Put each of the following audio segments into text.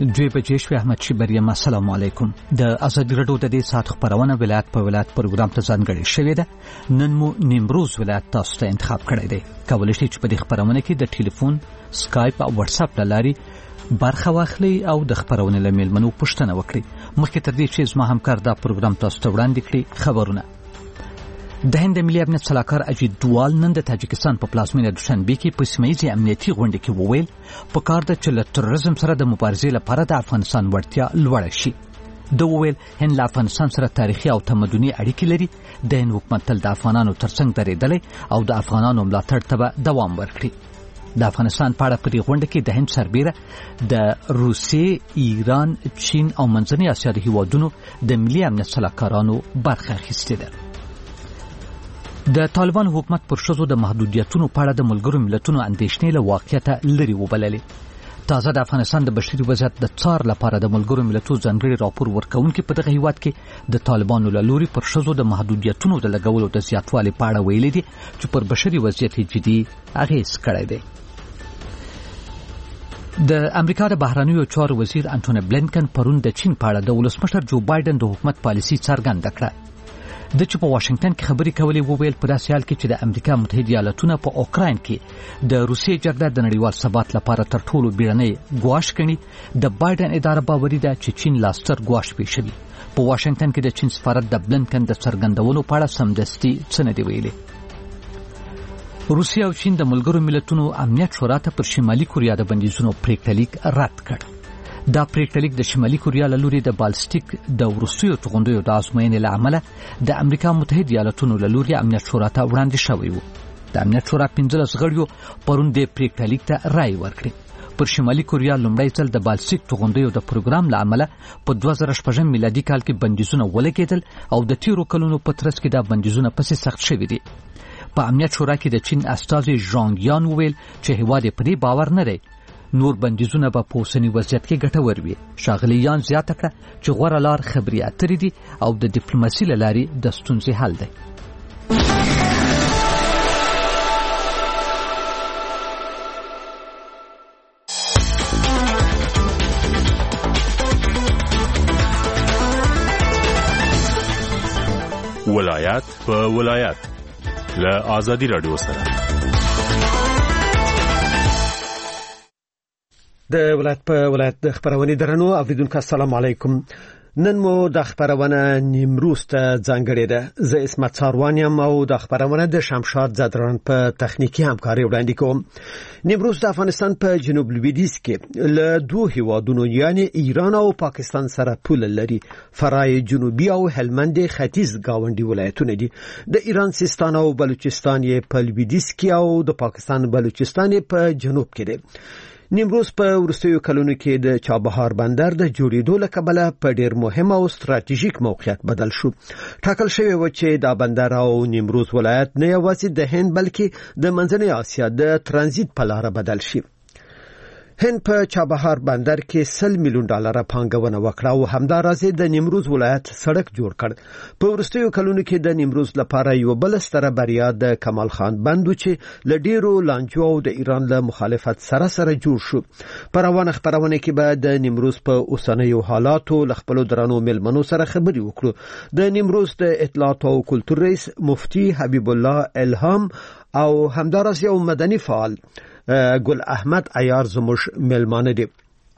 دوی بجې شوې. احمد شیبریم السلام علیکم. د ازادي راډیو د دې ساعت خبرونه ولایت په ولایت پروګرام ته ځانګړې شوې ده. نن مو نیمروز ولایت تاسو ته انتخاب کړی دی. کولی شئ چې په دې خبرونه کې د ټلیفون، سکایپ او واتس اپ له لارې برخه واخلئ او د خبرونې له میلمنو پوښتنه وکړئ. مخکې تر دې چې زما همکار دا پروګرام تاسو ته وړاندې کړي، خبرونه. د هند ملي امنیت سلاکار اجیت دووال نن د تاجکستان په پلازمینه دوشنبه کې په سیمه‌ییزې امنیتي غونډه کې وویل په کار ده چې له تروریزم سره د مبارزې لپاره د افغانستان وړتیا لوړه شي. د وویل هند له افغانستان سره تاریخي او تمدني اړیکې لري. د هند حکومت تل د افغانانو ترڅنګ درېدلی او د افغانانو ملاتړ ته به دوام ورکړي. د افغانستان په اړه په دې غونډه کې د هند سربیره د روسیې، ایران، چین او منځنۍ اسیا د هیوادونو د ملي امنیت سلاکارانو برخه اخیستې ده. د طالبان حکومت پر ښځو د محدودیتونو په اړه د ملګرو ملتونو اندېښنې له واقعیته لرې وبللې. تازه د افغانستان د بشري وضعیت د څار لپاره د ملګرو ملتونو ځانګړي راپور ورکوونکي په دغه هیواد کې د طالبانو له لوري پر ښځو د محدودیتونو د لګولو د زیاتوالي په اړه ویلي دي چې پر بشري وضعیت جدي اغېز کړی دی. د امریکا د بهرنیو چارو وزیر انټونی بلینکن پرون د چین په اړه د ولسمشر جو بایدن د حکومت پالیسي څرګنده کړه. د چې په واشنگټن کې خبرې کولې وویل په داسې حال کې چې د امریکا متحده ایالاتونه په اوکراین کې د روسیې جګړه د نړیوال ثبات لپاره تر ټولو بیړنۍ ګواښ ګڼي، د بایدن اداره باوري ده چې چین لا ستر ګواښ پیښوي. په واشنگټن کې د چین سفارت د بلینکن د څرګندونو په اړه سمدستي څه نه دی ویلي. روسیه او چین د ملګرو ملتونو امنیت شورا ته پر شمالي کوریا د بندیزونو پریکړلیک رد کړ. دا پریکړلیک د شمالي کوریا له لوري د بالستیک د وروستیو توغندیو د ازموینې له امله د امریکا متحده ایالاتونو له لوري امنیت شورا ته وړاندې شوی و. د امنیت شورا 15 غړیو پرون د پریکړلیک ته رائے ورکړه. پر شمالي کوریا لومړی ځل د بالستیک توغندیو د پروګرام له امله په 2016 میلادي کال کې بندیزونه ولګېدل او د تیرو کلونو په ترڅ کې دا بندیزونه پسې سخت شوي دي. په امنیت شورا کې د چین استازي ژانګ یان وویل چې هیواد په دې باور نه دی نور بندیزونه به په اوسني وضعیت کې ګټور وي. ښاغلي یان زیاته کړه چې غوره لار خبرې اترې دي او د ډیپلوماسي له لارې د ستونزې حل دی. ولایت په ولایت له ازادي راډیو سره د ولایت په ولایت د خبرونې درنو اوریدونکو السلام علیکم. نن مو د خبرونه نیمروز ته ځانګړې ده. زه اسمت ساروانیم او د خبرونه د شمشاد زدران په تخنیکی همکاري وړاندې کوم. نیمروز د افغانستان په جنوب لویدیځ کې له دوه هیوادونو یعنی ایران او پاکستان سره پوله لري. فرای جنوبي او هلمند ختیځ گاونډي ولایتونه دي. د ایران سیستان او بلوچستان یې په لویدیځ کې او د پاکستان بلوچستان یې په جنوب کې دي. نیمروز په وروستیو کلونو کې د چابهار بندر د جوړېدو له کبله په ډېر مهم او ستراتیژیک موقعیت بدل شو. ټاکل شوی و چې دا بندر او نیمروز ولایت نه یوازې د هند بلکې د منځنۍ اسیا د ترانزیت په لار بدل شي. هند په چابهار بندر کې 100 میلیون ډالر پانګونه وکړه او همدارسه د نیمروز ولایت سړک جوړ کړ. په وروستیو کلونو کې د نیمروز لپاره یو بل ستره بریا د کمال خان بند چې ل ډیرو لانجو او د ایران له مخالفت سره جوړ شو. پر روانه خبرونه کې به د نیمروز په اوسنیو حالاتو ل خپل درنو ملمنو سره خبري وکړو. د نیمروز د اطلاعات او کلتور رئیس مفتی حبیب الله الهام او همدارسه یو مدني فعال ګل احمد عیار زموږ ملمانه دي.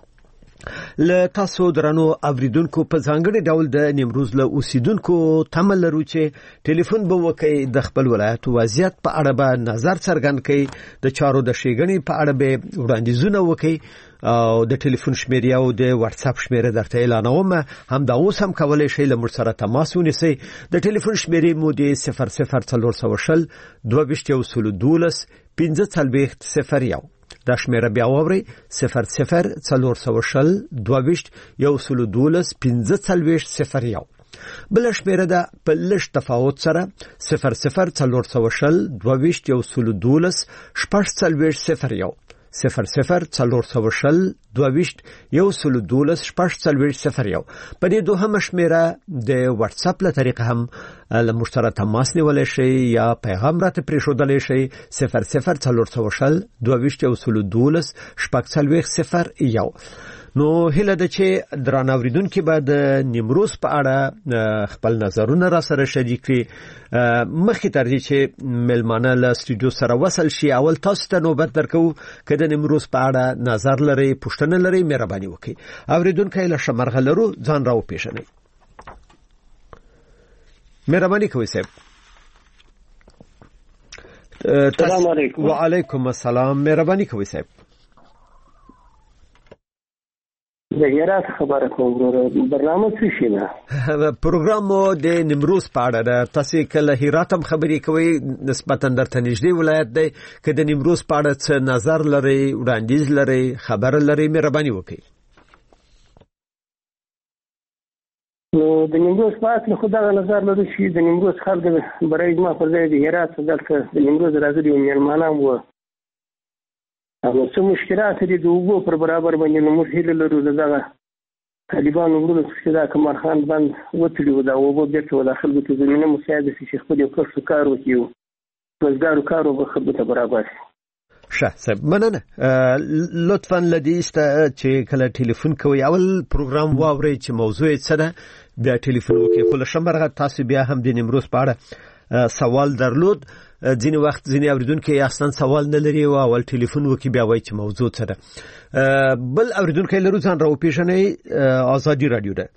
له تاسو درنو اوریدونکو په ځانګړي ډول د نیمروز له اوسیدونکو تمه لرو چې ټلیفون به وکړي د خپل ولایت وضعیت په اړه به نظر څرګند کړي، د چارو د ښېګڼې په اړه به وړاندیزونه وکړي او د ټلیفون شمیره او د واتس اپ شمیره درته اعلانوم. هم دا اوس هم کولای شئ له موږ سره تماس ونیسئ. د ټلیفون شمیره مو د 00400 22 1540 دا شمیره بیا ووري 00400 22 1540. بل شمیره ده په لږ تفاوت سره 00400 22 1540 00400 22 1540. په دې دوهمه شمیره د واتس اپ له طریقه هم له موږ سره تماس نیولای شئ یا پیغام راته پرېښودلی شئ 00400 22 1540. نو هله د چې درانه اوریدونکو بعد نیمروز په اړه خپل نظرونه را سره شریک کړي مخکې تر دې چې ملمانه له سټوډیو سره وصل شي اول تاسو ته نوبت درکو کله نیمروز په اړه نظر لري پوښتنه لري مهرباني وکړئ اوریدونکو له شمرغه لرو ځان راو پیژنئ مهرباني کوئ صاحب السلام علیکم وعلیکم السلام مهرباني کوئ صاحب د هرات خبره کوم برنامه څه شي نه پروګرامو د نیمروز په اړه ده تاسو کله هرات هم خبرې کوي نسبتا درته نږدې ولایت دی که د نیمروز په اړه څه نظر لري وړاندیز لري خبر لري مهرباني وکړئ نو د نیمروز په اړه خو دا نظر لري چې د نیمروز خلک برای ما پر ځای د هرات دلته د نیمروز راځي میلمانه وو او څه مشکلات دي د وګړو پر برابر باندې نو موږ هیله لرو دغه طالبانو ورونو چې دا کمر خان بند وتړي دا وګړو بیرته داخل کې زمينه مساعده شي خپل یو کار کار وکړي وزګارو کارو به خدمت برابر شه صاحب مننه لطفا لدیست چې کله ټلیفون کوي اول پروګرام واوري چې موضوع څه ده بیا ټلیفون وکړي خو شمرغه تاسو بیا هم د نیمروز په اړه سوال درلود ځینې وخت ځینې اوریدونکو اصلا سوال نه لري او اول ټلیفون وکي بیا وایي چې موضوع څه ده بل اوریدونکو لرو ځان راو پیژنئ آزادي رادیو ده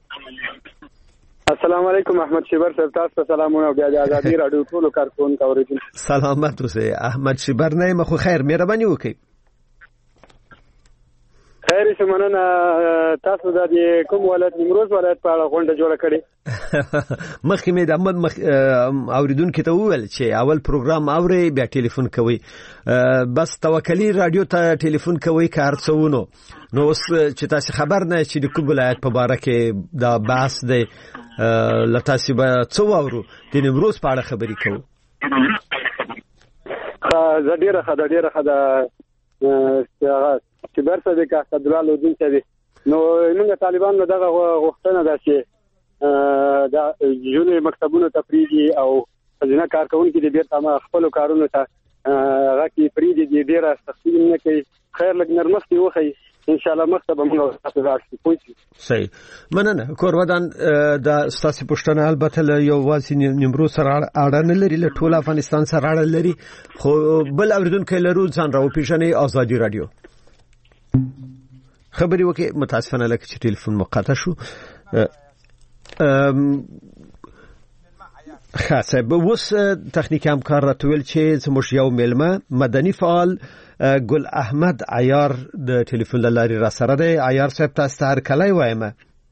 السلام علیکم احمد شیبر صاحب تاسو ته سلامونه او بیا د آزادي رادیو ټول کارکونکو اوریدونکو سلامت اوسئ احمد شیبر نه مخ خیر مهرباني وکړئ خیر شمنونه تاسو د کوم ولایت نیمروز ولایت په اړه غونډه جوړه کړې مخکې مې د احمد اوریدونکو ته وویل چې اول پروګرام اوري بیا ټلیفون کوي بس توکلی رادیو ته ټلیفون کوي کار څونو نو اوس چې تاسو خبر نه چې د کوم ولایت په اړه کې دا بحث دی لتاسو به څو اورو د نیمروز په اړه خبرې کوو ډیره چې برسه د کاستدلال لودین ته نو موږ طالبانو دغه غوښتنه ده چې د جونې مکتبونو تفریدي او ځینې کارکونکو د بیرته خپل کارونو ته راکې فریدي د ډیره سختي نه کوي خیر لګ نرمستي وخی ان شاء الله مکتب موږ تاسو راځي پوهیږئ صحیح مننه کورودان د ستاسو پښتنه البته یو واسي نیمروز سره اړه نه لري له ټول افغانستان سره اړه لري خو بل اوریدونکو لرو ځان راو پیژنئ آزادي رادیو خبري وکي متاسفانه لکه چې ټلیفون مقطع شو خاصه به وس تخنیکی همکار راتویل چې زموږ یو ملمه مدني فعال ګل احمد عیار د ټلیفون لاري را سره دی عیار صاحب تاسو هر کله وایم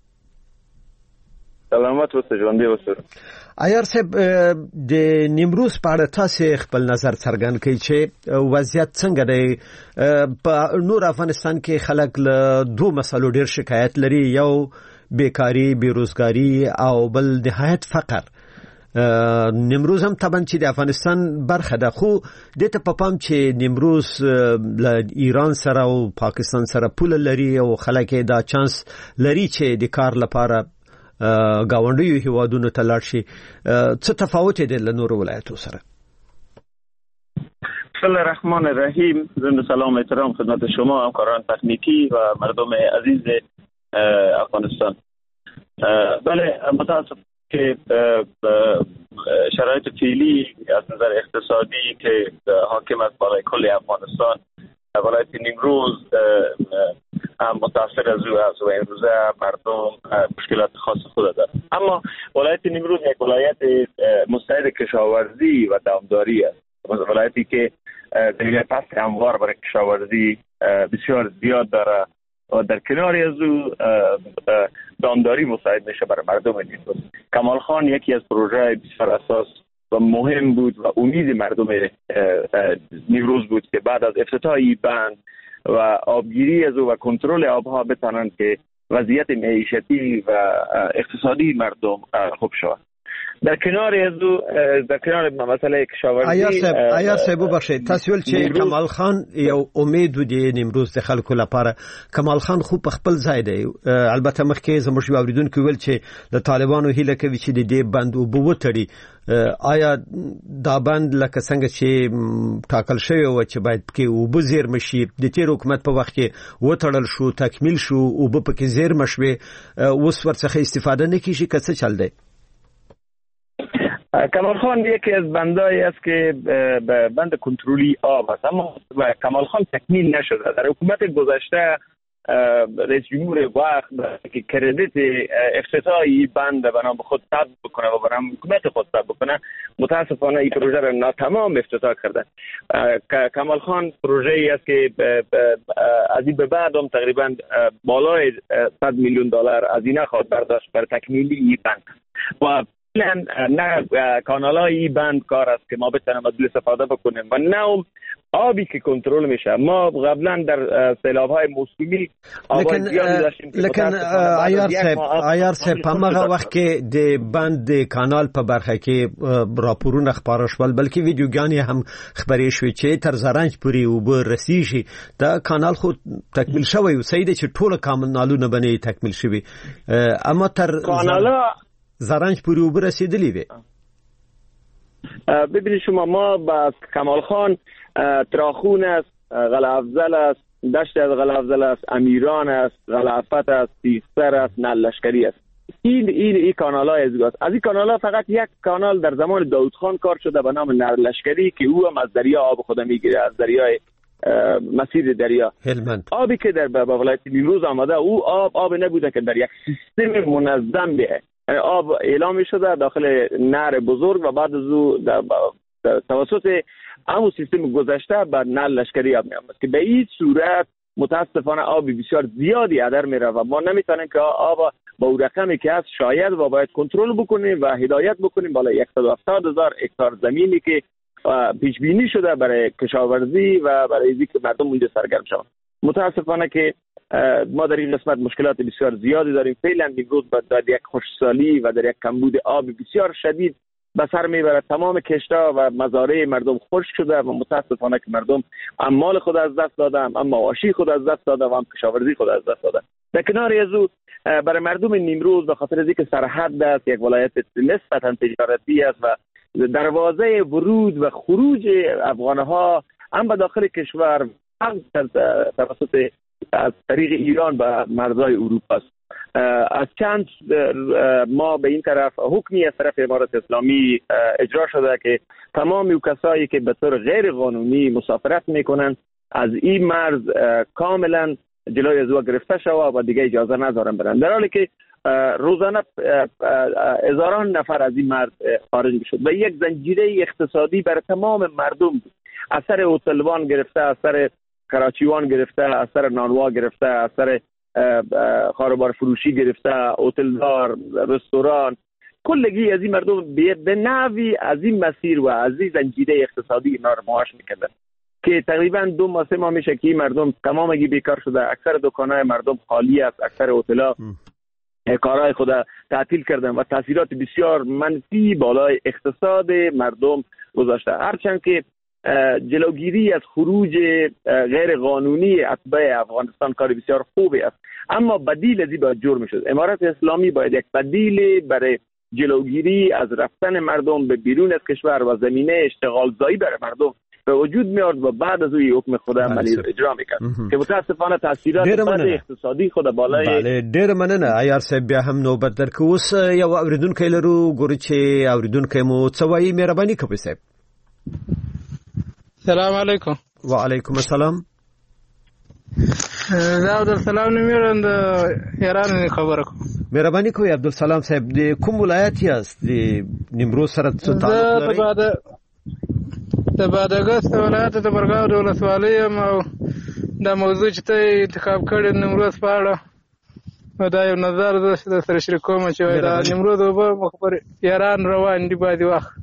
سلامات اوسئ ژوندۍ اوسئ عیار صاحب د نیمروز په اړه تاسو خپل نظر څرګند کړئ چې وضعیت څنګه دی په نور افغانستان کې خلک له دوه مسلو ډیر شکایت لري یو بیکاری بیروزګاری او بل نهایت فقر نیمروز هم طبعا چې د افغانستان برخه ده خو د ته په پام چې نیمروز له ایران سره او پاکستان سره پول لري او خلک دا چانس لري چې د کار لپاره گاونډیو هیوادونو ته لاړ شي څه تفاوت دی له نورو ولایتو سره بسم الله الرحمن الرحیم زنده سلام احترام خدمت شما همکاران تکنیکی و مردم عزیز افغانستان بله متاسف که شرایط فعلی از نظر اقتصادی که حاکم است برای کل افغانستان ولایت نیمروز هم متاثر از او است و امروزه مردم مشکلات خاص خود دارند اما ولایت نیمروز یک ولایت مستعد کشاورزی و دامداری است ولایتی که در فصل هموار برای کشاورزی بسیار زیاد داره و در کناری از او دامداری مساعد میشه برای مردم نیمروز کمال خان یکی از پروژه بسیار اساس و مهم بود و امید مردم نیمروز بود که بعد از افتتاح بند و آبگیری از او و کنترل آبها بتوانند که وضعیت معیشتی و اقتصادی مردم خوب شود در کنار مسئله کشاورزی آیا صاحب بخشید تاسو ول چې کمال خان یو امید ودی نیمروز د خلکو لپاره کمال خان خو په خپل ځای دی البته مخکې زموږ اوریدونکو ویل چې د طالبانو هیله کوي چې د دې بند وبوتړي آیا دا بند لکه څنګه چې ټاکل شوی و چې باید کې وبزیر مشي د تیر حکومت په وخت کې وټړل شو تکمیل شو او په کې زیر مشوي اوس ورڅخه استفاده نکیږي که څه چل دی؟ کمال خان یکی از بندایی است که بند کنترلی آب است، اما کمال خان تکمیل نشده. در حکومت گذشته رئیس جمهور وقت که کردیت افتتاحی بند بنا به خود ثبت بکنه و برای حکومت خود ثبت بکنه، متاسفانه این پروژه را ناتمام افتتاح کرده. کمال خان پروژه ای است که از این به بعد هم تقریبا بالای 100 میلیون دلار هزینه خواهد برداشت بر تکمیلی این بند و نه کانالای بند کار است که ما بتونیم از استفاده بکنیم و نه آبی که کنترل میشه. ما قبلا در سیلاب‌های موسمی آبای زیادی داشتیم، لیکن عیار صاحب په هغه وخت کې د بند کانال په برخه کې راپورونه خبرونه شول، بلکې ویډیوګانې هم خبرې شوې چې تر زرنج پورې وب رسیږي. دا کانال خو تکمیل شوی و سید چې ټول کانالونه باندې تکمیل شوی، اما تر کانالا زرنج پوری و برسیدلی وی. ببینید شما، ما با کمال خان تراخون است، غلافزل است، دشت از غلافزل است، امیران است، غلافت است، سیستر است، نلشکری است. این کانال‌های ازگاست. از این کانال‌ها فقط یک کانال در زمان داود خان کار شده به نام نلشکری که او هم از دریا آب خود میگیره، از دریای مسیر دریا هلمند. آبی که در ولایت نیمروز آمده او آب نبوده که در یک سیستم منظم بیه. آب اعلام شده داخل نهر بزرگ و بعد از او توسط همون سیستم گذشته به نهر لشکری آب میآمد که به این صورت متاسفانه آب بسیار زیادی هدر میره و ما نمیتونیم که آب با اون رقمی که هست شاید و باید کنترل بکنیم و هدایت بکنیم بالای 170,000 هکتار زمینی که پیش بینی شده برای کشاورزی و برای اینکه مردم اونجا سرگرم شوند. متاسفانه که ما در این قسمت مشکلات بسیار زیادی داریم. فعلا امروز در یک خشکسالی و در یک کمبود آب بسیار شدید به سر میبرد. تمام کشت‌ها و مزارع مردم خشک شده و متاسفانه که مردم اموال خود از دست دادن، هم مواشی خود از دست دادن و هم کشاورزی خود از دست دادن. در کنار از او برای مردم نیمروز به خاطر اینکه سرحد است، یک ولایت نسبتاً تجارتی است و دروازه ورود و خروج افغان‌ها هم به داخل کشور هم توسط از طریق ایران به مرزهای اروپا است. از چند ما به این طرف حکمی از طرف امارات اسلامی اجرا شده که تمام او کسایی که به طور غیر قانونی مسافرت میکنند از این مرز کاملا جلوی از او گرفته شود و دیگه اجازه ندارن برن، در حالی که روزانه هزاران نفر از این مرز خارج میشد و یک زنجیره اقتصادی بر تمام مردم بود. از سر هتلوان گرفته، از سر کراچیوان گرفته، از سر نانوا گرفته، از سر خاربار فروشی گرفته، هتلدار، رستوران، کلگی از این مردم به نحوی از این مسیر و از این زنجیره اقتصادی اینا رو معاش میکردن که تقریبا 2 ماه میشه که این مردم تمامگی بیکار شده. اکثر دکانهای مردم خالی است، اکثر هتل‌ها کارهای خود تعطیل کردن و تاثیرات بسیار منفی بالای اقتصاد مردم گذاشته. هرچند که جلوگیری از خروج غیر قانونی اتباع افغانستان کار بسیار خوبی است، اما بدیل از این باید جور میشد. امارات اسلامی باید یک بدیل برای جلوگیری از رفتن مردم به بیرون از کشور و زمینه اشتغال زایی برای مردم به وجود میاد و بعد از اون حکم خود عملی رو اجرا میکرد که متاسفانه تاثیرات بد اقتصادی خود بالای. بله، ډیر مننه عیار صاحب. بیا هم نوبت درکو. اوس یو اوریدونکو لرو، ګورو چې اوریدونکو مو څه وایي. مهرباني کوئ صاحب. السلام علیکم. وعلیکم السلام. زه عبدالسلام نمیرم د ایران خبره کوم. مهرباني کوئ عبدالسلام صاحب. د کوم ولایت یاست؟ د نیمروز سره څه تعلق لري؟ د بادغیس ولایت د برګاو د ولسوالۍ او د موضوع چې ته انتخاب کړی نیمروز په اړه دا یو نظر د سره شریکوم چې دا نیمروز به مخبر ایران روان دی باندې وخت.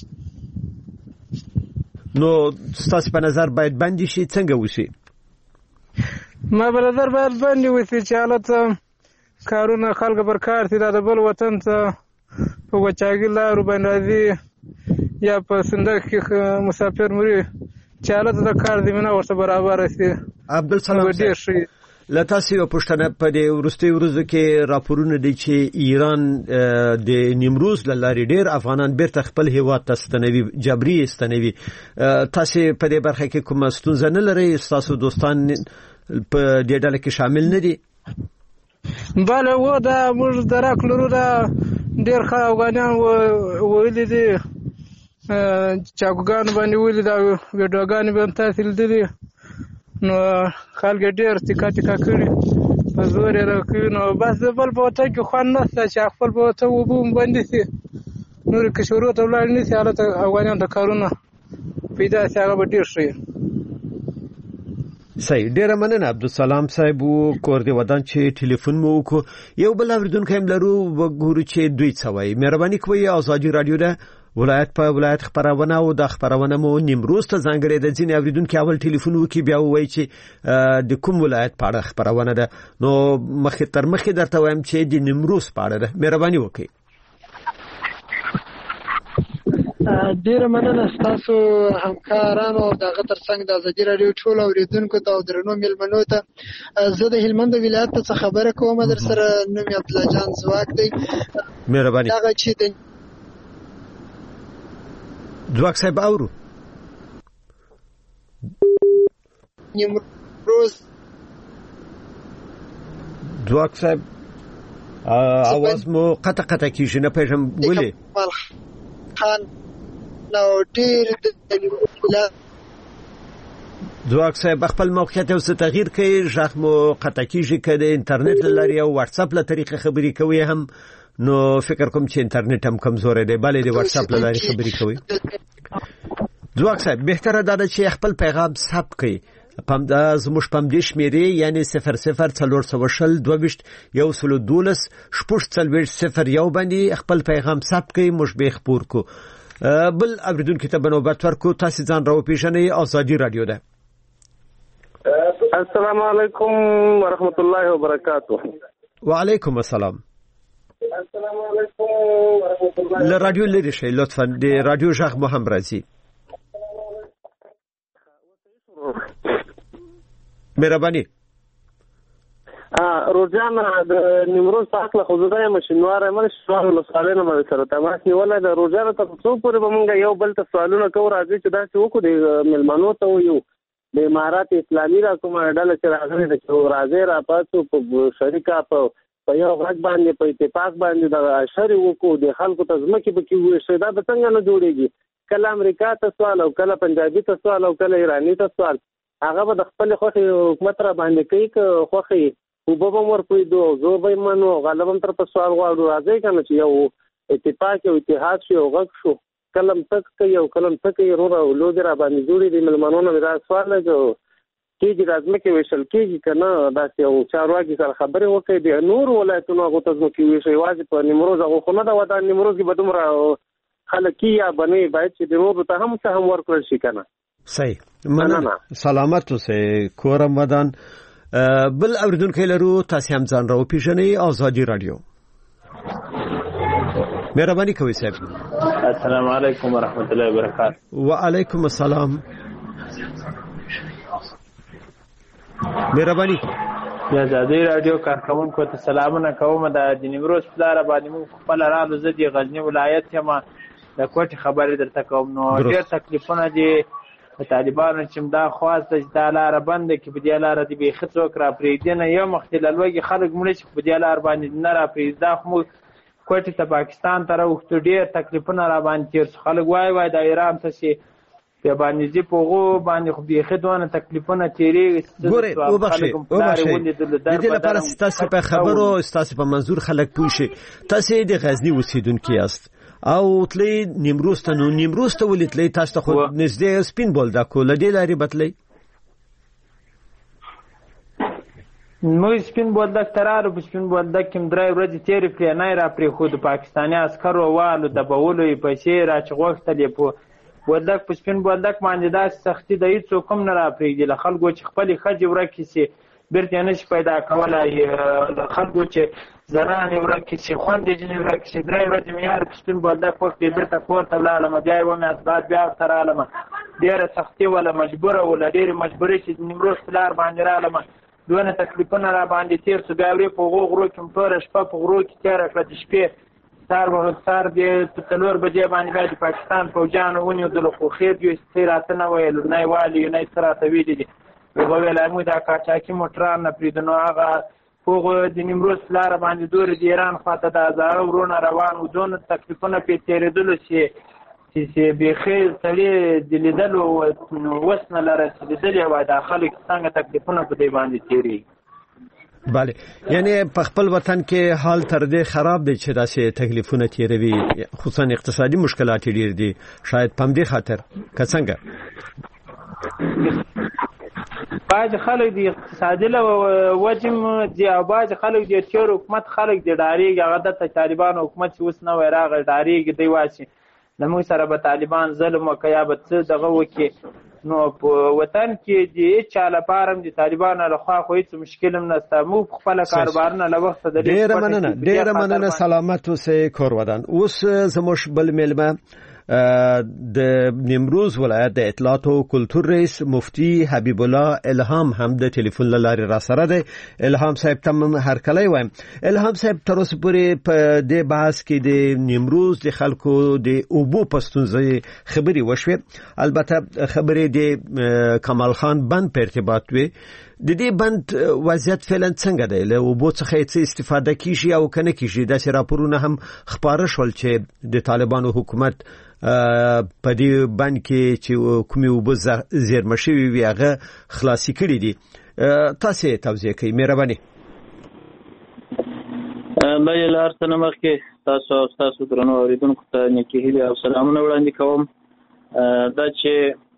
نو ستاسو په نظر باید بندي شي څنګه وشي؟ ما په نظر باید بندي وشي چې حالت کارونه خلک پر کار دي د بل وطن ته په وچاګي لارو باندې راځي یا په صندوق کې مسافر مري چې هلته د کار زمینه ورته برابره شي. عبدالسلام ډېر ښه له تاسو یو پوښتنه په دې وروستیو ورځو کې راپورونه دي چې ایران د نیمروز له لارې ډېر افغانان بیرته خپل هیواد ته ستنوي، جبري ستنوي. تاسو په دې برخه کې کومه ستونزه نه لرئ؟ تاسو دوستان په دې ډله کې شامل نه دي؟ بله و دا موږ درک لرو، دا ډېر ښه افغانان ویلي دي، چاقوګانو باندې ویلي، دا ویډیوګانې به هم تاسې لیدلي، نو خلک ډېر تیکا کړي، په زور یې راکوي. نو بس د بل په وطن کې خوند نشته چې خپل په وطن اوبه هم بندې شي، نورې که شورو ته ولاړ نه شي، هلته افغانیانو ته کارونه پیدا شي، هغه به ډېر ښه وي. صحیح، ډیره مننه عبدالسلام صاحب و کور دی ودان چې ټلیفون مو وکړو. یو بل اوریدونکو هم لرو، وګورو چې دوی څه وایي. مهرباني کوئ ازادي رادیو ده ولایت په ولایت خبرونه او د خبرونه مو نیمروز ته ځانګړې د ځینې اوریدونکو اول ټلیفون وکړي، بیا وایي چې د کوم ولایت په اړه خبرونه ده. نو مخکې تر مخکې درته وایم چې د نیمروز په اړه ده. مهرباني وکړئ. ډیره مننه ستاسو همکارانو او دغه ترڅنګ د ازادي رادیو ټول اوریدونکو ته او درنو میلمنو ته. زه د هلمند ولایت څخه خبره کوم، در سره نوم یې عبدالله جان ځواک دی. مهرباني. هغه چې د ځواک صاحب اورو نیمروز ځواک صاحب आवाज مو قطع کیږي، نه پېژم ولې خان نو ډېر د ځواک صاحب خپل موقعیت او څه تغییر کوي، ژغ مو قطع کیږي که د انټرنیټ لري او واتس اپ له طریقې خبرې کوي هم، نو فکر کوم چې انټرنیټ هم کمزور دی. بلې د واتس اپ له لارې خبرې کوي. ځواک صاحب بهتره ده چې خپل پیغام ثبت کړئ. زموږ پم دې شمیرې یعنی 00401212 باندې خپل پیغام ثبت کړئ، موږ به خبر کو. بل اوریدونکو ته بنوبت ورکو. تاسو ځان راو پیژنئ. ازادي رادیو ده. السلام علیکم ورحمت الله وبرکاته. وعلیکم السلام. السلام علیکم ورحمت الله. له رادیو لري شي لطفا، د رادیو ژغ مو هم راځي. مهرباني. روزان د نیمروز په اصله خو زه یم شینوار یم، شینوار ولسوالۍ نه سره تماس نیولای د روزان ته څو پورې به مونږ یو بل ته سوالونه کوو، راځي چې داسې وکړو د میلمنو ته ویو د امارات اسلامي را کومه ډله چې راغلې ده چې راځي را پاتو په شریکه په یو غږ باندې په اتفاق باندې د اشر وکړو، د خلکو ته ځمکې به کې وویشي. دا به څنګه نه جوړېږي؟ کله امریکا ته سوال او کله پنجابي ته سوال او کله ایراني ته سوال، هغه به د خپل خوښې حکومت را باندې کوي که خوښې اوبه به ور پویدو او زور به منو غالب هم تر په سوال غواړو. راځي کنه چې یو اتفاق او اتحاد شي او غږ شو، کلم تک کوي او کلم تک یې رور او لود را باندې جوړې دي. ملمنو نه دا سوال نه کېږي رازمه کې ویشل کېږي کنه، داسې یو چارواکي سره خبرې وکړي د نور ولایتونو هغه ته ځمکې ویشي، یوازې په نیمروز هغه خو نه ده ودان نیمروز کې به دومره خلک یا بنې باید چې د نورو ته هم څه هم ورکړل شي کنه. صحیح، مننه. سلامت اوسئ. کورم ودان. بل اوریدونکو لرو، تاسو هم ځان راو پیژنئ. ازادي رادیو. مهرباني کوئ صاحب. السلام علیکم ورحمت الله وبرکاته. وعلیکم السلام. مهرباني. ازادي رادیو کارکونکو ته سلامونه کوم. د نیمروز په لار باندې مو خپل رالو زدي غزنی ولایت یم، د کوټ خبرې درته کوم. نو ډېر تکلیفونه دي طالبانو چې دا خواسته چې دا لار بند کې په دې لار دی به خطر را پریدي نه یو مختللوږي خلک مړي چې په دې لار باندې نه را پریدا خو کوټ ته پاکستان ته راوخته ډېر تکلیفونه را باندې تیر خلک وای د ایران ته شي په باندې دي په غو باندې خو به خدونه تکلیفونه تیری. ګوره وبخښئ د دې لپاره تاسو په خبرو تاسو په منظور خلک پوښي. تاسو د غزنی اوسیدونکو یاست او تلې نیمروز ته، نو نیمروز ته ولې تاسو ته خو نږدې سپین بولدک کول دی لري بتلې مو سپین بولدک ترارو په سپین بولدک کې درې ورځې تیرې کړې نه را پرې خو د پاکستاني عسکرو والو د بولو پیسې را چغوختلې په بولدک په سپین بولدک باندې داسې سختي د هیڅ کوم نه را پرېږدي. له خلکو چې خپلې ښځې ورکې شي بیرته نشي پیدا کولای، خلکو چې زنانې ورکې شي، خوندې ځینې ورکې شي. 3 ورځې مې یار پښتون بولدک وکړې، بېرته کور ته ولاړم، بیا یې ومې اسبات بیا ورته رالم. ډېره سختي وله، مجبوره وله، ډېرې مجبورې چې د نیمروز په لار باندې رالم. دونه تکلیفونه را باندې تېر شو. بیا ورې په هغو غرو کې م ټوله شپه په غرو کې تېره کړه. د شپې سهار د 4 بجې باندې بیا د پاکستان پوځیانو ونیولو، خو خیر یو څه راته نه ویل، نه یې والي نه یې څه راته ویلي دي. هغه ویل موږ دا قاچاقي موټران نه پرېږدو. نو هغه هغو د نیمروز په لاره باندې دورې د ایران خواته د هزاره ورونه روان وو. دونه تکلیفونه پرې تېرېدلو چې بیخي سړي د لیدلو وس نه لره چې لیدلې وای دا خلک څنګه تکلیفونه په دې باندې تېرېږي. بله، یعنی په خپل وطن کې حال تر دې خراب دی چې داسې تکلیفونه تېروي، خصوصا اقتصادي مشکلات ډېر دي، شاید په همدې خاطر که څنګه؟ بعض خلک د اقتصادي له وجې دي او بعض خلک د تېر حکومت خلک دي ډارېږي. هغه دلته طالبان حکومت چې اوس نوی راغی ډارېږي، دی وایي چې له موږ سره به طالبان ظلم وکړي یا به څه دغه وکړي. نو په وطن کې د هېڅ چا لپاره هم د طالبانو لخوا خو هېڅ مشکل هم نشته. موږ په خپله کاروبارونه له وخته ډېره مننه، سلامت اوسئ کور ودان. اوس زموږ بل میلمه د نیمروز ولایت د اطلاعات او کلتور رئیس مفتی حبیب الله الهام هم د ټلیفون له لارې را سره دی. الهام صاحب ته هرکلی وایم. الهام صاحب تر اوسه پورې په دې بحث کې د نیمروز د خلکو د اوبو په ستونزې خبرې وشوې، البته خبرې د کمال خان بند په ارتباط وې. د دې بند وضعیت فعلا څنګه دی؟ له اوبو څخه څه استفاده کیږي او کنه کیږي؟ داسې راپورونه هم خپاره شول چې د طالبانو حکومت په دې بند کې چې کومې اوبه زیرمه شوي وي هغه خلاصي کړي دي. تاسې توضیح کوئ مهرباني. بله له هر څه نه مخکې تاسو او ستاسو درنو اورېدونکو ته نیکې هیلې او سلامونه وړاندې کوم. دا چې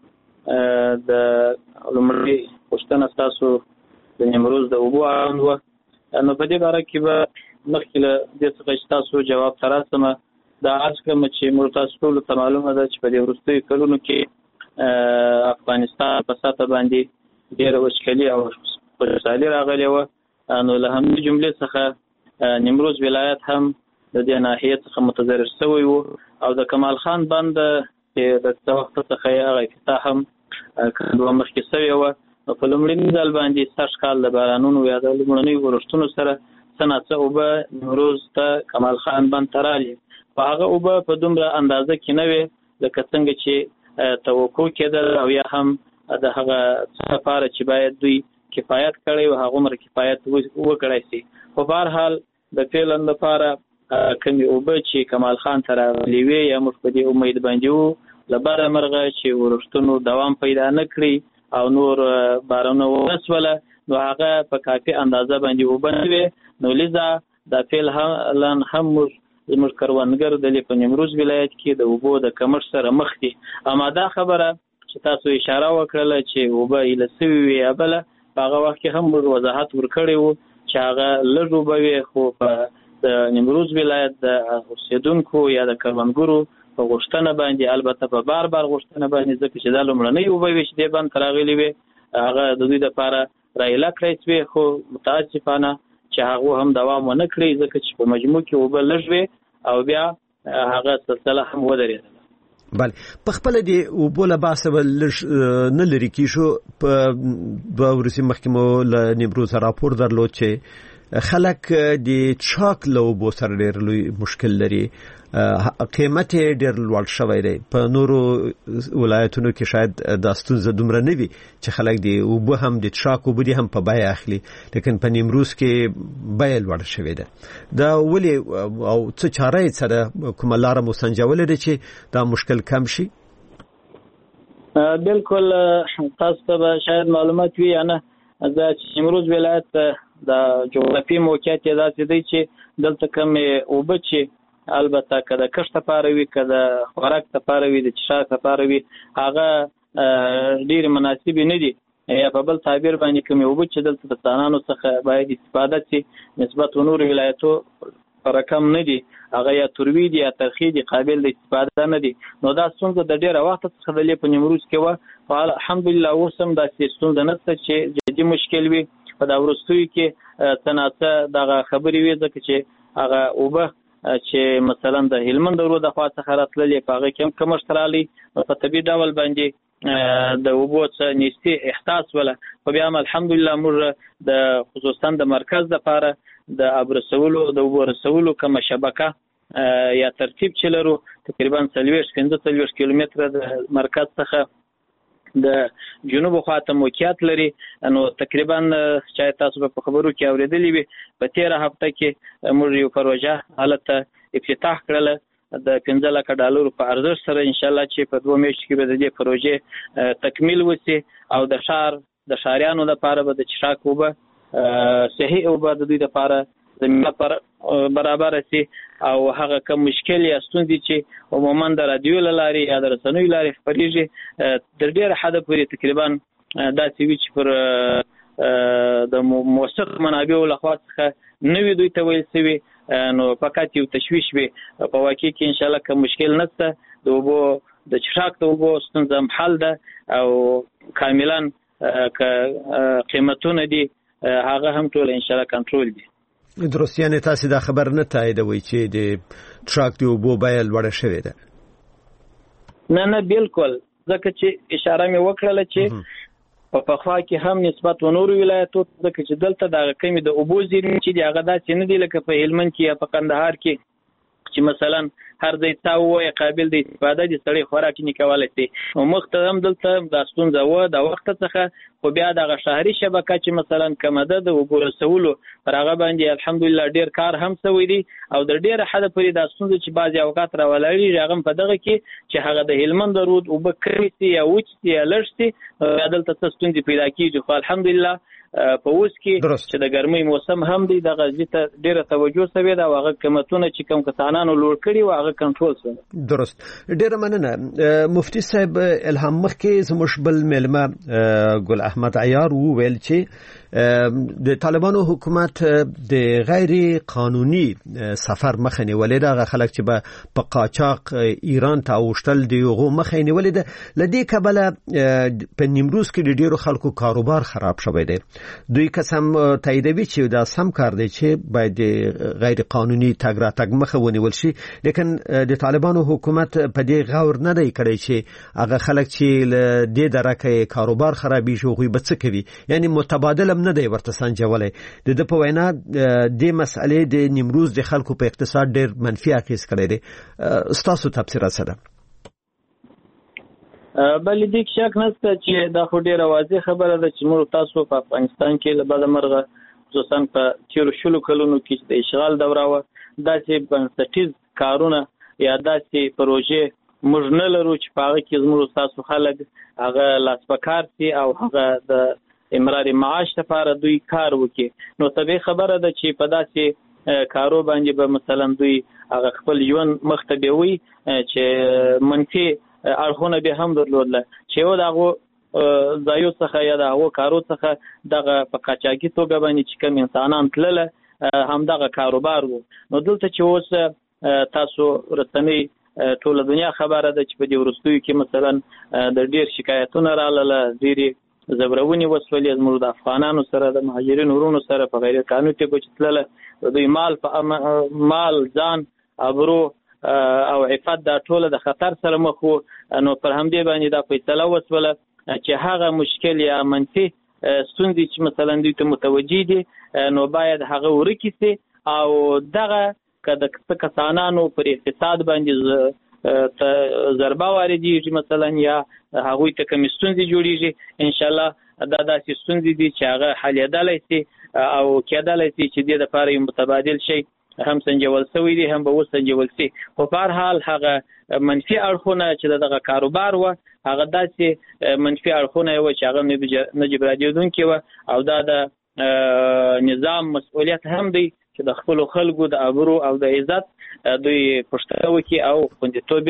د لومړۍ پوښتنه ستاسو د نیمروز د اوبو اړوند وه، نو په دې باره کې به مخکې له دې څخه چې تاسو جواب ته راسم دا عرض کړم چې موږ تاسو ټولو ته معلومه ده چې په دې وروستیو کلونو کې افغانستان په سطحه باندې ډېره وچکلي او خوشحالي راغلې وه. نو له همدې جملې څخه نیمروز ولایت هم د دې ناحیې څخه متضرر شوی و او د کمال خان بند چې د څه وخت څخه یې هغه افتتاح هم کړه مخکې شوې وه. نو په لومړني ځل باندې سږ کال د بارانونو یا د لومړنیو ورښتونو سره څه ناڅه اوبه نیمروز ته کمال خان بند ته رالې. په هغه اوبه په دومره اندازه کې نه وې لکه څنګه چې توقع کېدل او یا هم د هغه څه لپاره چې باید دوی کفایت کړی و هغومره کفایت وکړی شي. خو په هر حال د فعلا لپاره کومې اوبه چې کمال خان ته راغلې وې یا موږ په دې امید باندې وو له بده مرغه چې ورښتونو دوام پیدا نه کړي او نور بارانونه ونسوله، نو هغه په کافي اندازه باندې اوبه نه وې. نو لذا دا فعلا هم زموږ کروندګر د په نیمروز ولایت کې د اوبو د کمښت سره مخ دي. اما دا خبره چې تاسو اشاره وکړله چې اوبه ایله سوي وي یا بله، په هغه وخت کې هم موږ وضاحت ورکړی و چې هغه لږ اوبه وي، خو په د نیمروز ولایت د اوسېدونکو یا د کروندګرو په غوښتنه باندې، البته په بار غوښتنه باندې، ځکه چې دا لومړنۍ اوبه وې چې دې بند ته راغلې وې هغه د دوی دپاره رایله کړی شوې، خو متاسفانه چې هغه هم دوام ونه کړی ځکه چې په مجموع کې اوبه لږ وې او بیا هغه سلسله هم ودرېدله. بله، په خپله د اوبو له بحثه به نه لرې کېږو. په 2 ورځې مخکې مو له نیمروز راپور درلود چې خلک د چاک له اوبو سره ډېر لوی مشکل لري، قیمت یې ډېر لوړ شوی دی. په نورو ولایتونو کې شاید دا ستونزه دومره نه وي چې خلک د اوبه هم د چاک اوبه دي هم په بیه اخلي، لیکن په نیمروز کې بیه لوړه شوې ده. دا ولې او څه چاره یې سره کومه لاره مو سنجولې ده چې دا مشکل کم شي؟ بالکل تاسو ته به شاید معلومات وي یا نه، دا چې نیمروز ولایت د جغرافي موقعیت یې داسې دی چې دلته کمې اوبه چې البته که د کښت لپاره وي که د خوراک لپاره وي د څښاک لپاره وي هغه ډېرې مناسبې نه دي، یا په بل تعبیر باندې کومې اوبه چې دلته د ځوانانو څخه باید استفاده شي نسبت نورو ولایتو رقم نه دي، هغه یا تروي دي یا ترخی دي، قابل د استفاده نه دي. نو دا ستونزه د ډېره وخته څخه د په نیمروز کې وه، الحمدلله اوس هم داسې ستونزه نشته چې جدي مشکل وي. په دا وروستیو کې څناڅه دغه خبرې وي ځکه چې هغه اوبه چې مثلا د هلمند درو د خوا څخه راتللې په هغه کې کمښت راغلی په طبیعي ډول باندې د اوبو څخه نیستي احساس ولا په بیا هم الحمدلله موږ د خصوصا د مرکز لپاره د آب رسولو د اوبو رسولو کومه شبکه یا ترتیب چې لرو تقریبا 45 کیلومتره د مرکز څخه د جنوب خواته موقعیت لري نو تقریبا چې تاسو په خبرو کې اوریدلی وي په 13 هفته کې موږ یو پروژه حالت افتتاح کړل د 15 لک ډالر په ارزښت سره ان شاء الله چې په 2 میاشتو کې به د دې پروژې تکمیل وشي او د شاریانو لپاره به د چشاک اوبه صحیح اوبه د دوی لپاره زمينه پر برابر سي او هغه کوم مشکل یا ستونزې چې عموما د رادیو لاري یا د رسنیو لاري خبريږي د ډېر حد پورې تقریبا دا سوي چې پر د موثق منابعو لخوا څخه نوې دوی ته ویل سوي نو فقط یو تشویش وي په واقع کې ان شاء الله کوم مشکل نشته د اوبو د چشاک د اوبو ستونزه حل ده او کاملا قیمتونه دي هغه هم ټول ان شاء الله کنټرول دي درست یعنی تاسو دا خبر نه تاییدوي چې د ټراک دی اوبو بیه لوړه شوې ده نه بالکل ځکه چې اشاره مې وکړه چې په پخوا کې هم نسبت و نور ولایتو ځکه چې دلته د کمی د اوبو زیرمې چې دی هغه داسې نه دی لکه په هلمند کې یا په قندهار کې چې مثلا هر ځای تاوه قابل د استفاده دي سړی خوراک نه کولای شي او مختم دلته د ستونزه و د وخت څخه خو بیا د شهري شبکه چې مثلا کمده د وګورسولو پر هغه باندې الحمدلله ډیر کار هم سوی دی او د ډیر حد پرې د ستونزه چې بعضي اوقات راولړي رغم په دغه کې چې هغه د هلمند رود او بکريسي یا وچتي یا لړشتي دلته ستونزې پیدا کیږي خو الحمدلله په اوس کې چې د ګرمۍ موسم هم دی د غزي ته ډیره توجه سوي دا هغه قیمتونه چې کوم کسانانو لوړ کړي او هغه کنټرول شوی درست ډیره مننه مفتي صاحب الهام مخکې زموږ بل ملما ګل احمد عیار وویل چې د طالبانو حکومت د غیر قانوني سفر مخه نیولې ده خلک چې په قاچاق ایران ته اوشتل دی غو مخه نیولې ده لدې کبله په نیمروز کې ډیرو خلکو کاروبار خراب شوی دی دوی قسم تاییدوي چې دا سم کار دی چې باید غیر قانوني تګ راتګ مخه ونیول شي لیکن د طالبانو حکومت په دې غور نه دی کړی چې هغه خلک چې د درکه کاروبار خرابې شو غوي بڅ کوي یعنی متبادل نه دی ورته سنجولای د په وینا د مسئلې د نیمروز د خلکو په اقتصاد ډېر منفي اغیز کړی دی ستاسو تفسیر سره بل دې شک نشته چې دا خو ډېر واضح خبره ده چې موږ تاسو په افغانستان کې له بل مرغه خصوصا په 13 کلونو کې د اشغال دوره و داسې بنسټیز کارونه یا داسې پروژې موږ نه لرو چې په هغه کې زموږ تاسو خلک هغه لاس پکار سي او هغه د امرار معاش لپاره دوی کار وکړي نو طبيعي خبره ده چې په داسې کارو باندې به مثلا دوی هغه خپل ژوند مختبي وي چې منفي اړخونه به هم درلودل چې و دغه ځایو څخه یا دغه کارو څخه دغه په قاچاقي توګه باندې چې کوم انسانان تلل هم دغه کاروبار وو نو دلته چې اوس تاسو رسنۍ ټول دنیا خبره ده چې په دې ورستوي کې مثلا د ډیر شکایتونه رااله ډیری زبرونی وسولې زموږ د افغانانو سره د مهاجرینو ورونو سره په غیر قانوني توګه چتلله دوی مال ځان ابرو او عفت د ټوله د خطر سره مخ وو نو پر همدې باندې دا فیصله وسوله چې هغه مشکل یا منفي ستونزې چې مثلا دوی ته متوجي دي نو باید هغه ورکیسي او دغه کده کسانانو پر اقتصاد باندې ضربه واردېږي مثلا یا هغوی ته کوم ستونزې جوړیږي ان شاء الله دا داسې ستونزې دي چې هغه حلیدلای شي او کېدلای شي چې د لپاره یو متبادل شي هم سنجول شوی دي هم به وسنجول شي خو په هر حال هغه منفي اړخونه چې دغه کاروبار و هغه داسې منفي اړخونه و چې هغه نه جبرانېدونکي و او دا د نظام مسؤلیت هم دی چې د خپل خلکو د ابرو او د عزت دوی پښتو وکي او خوندیتوب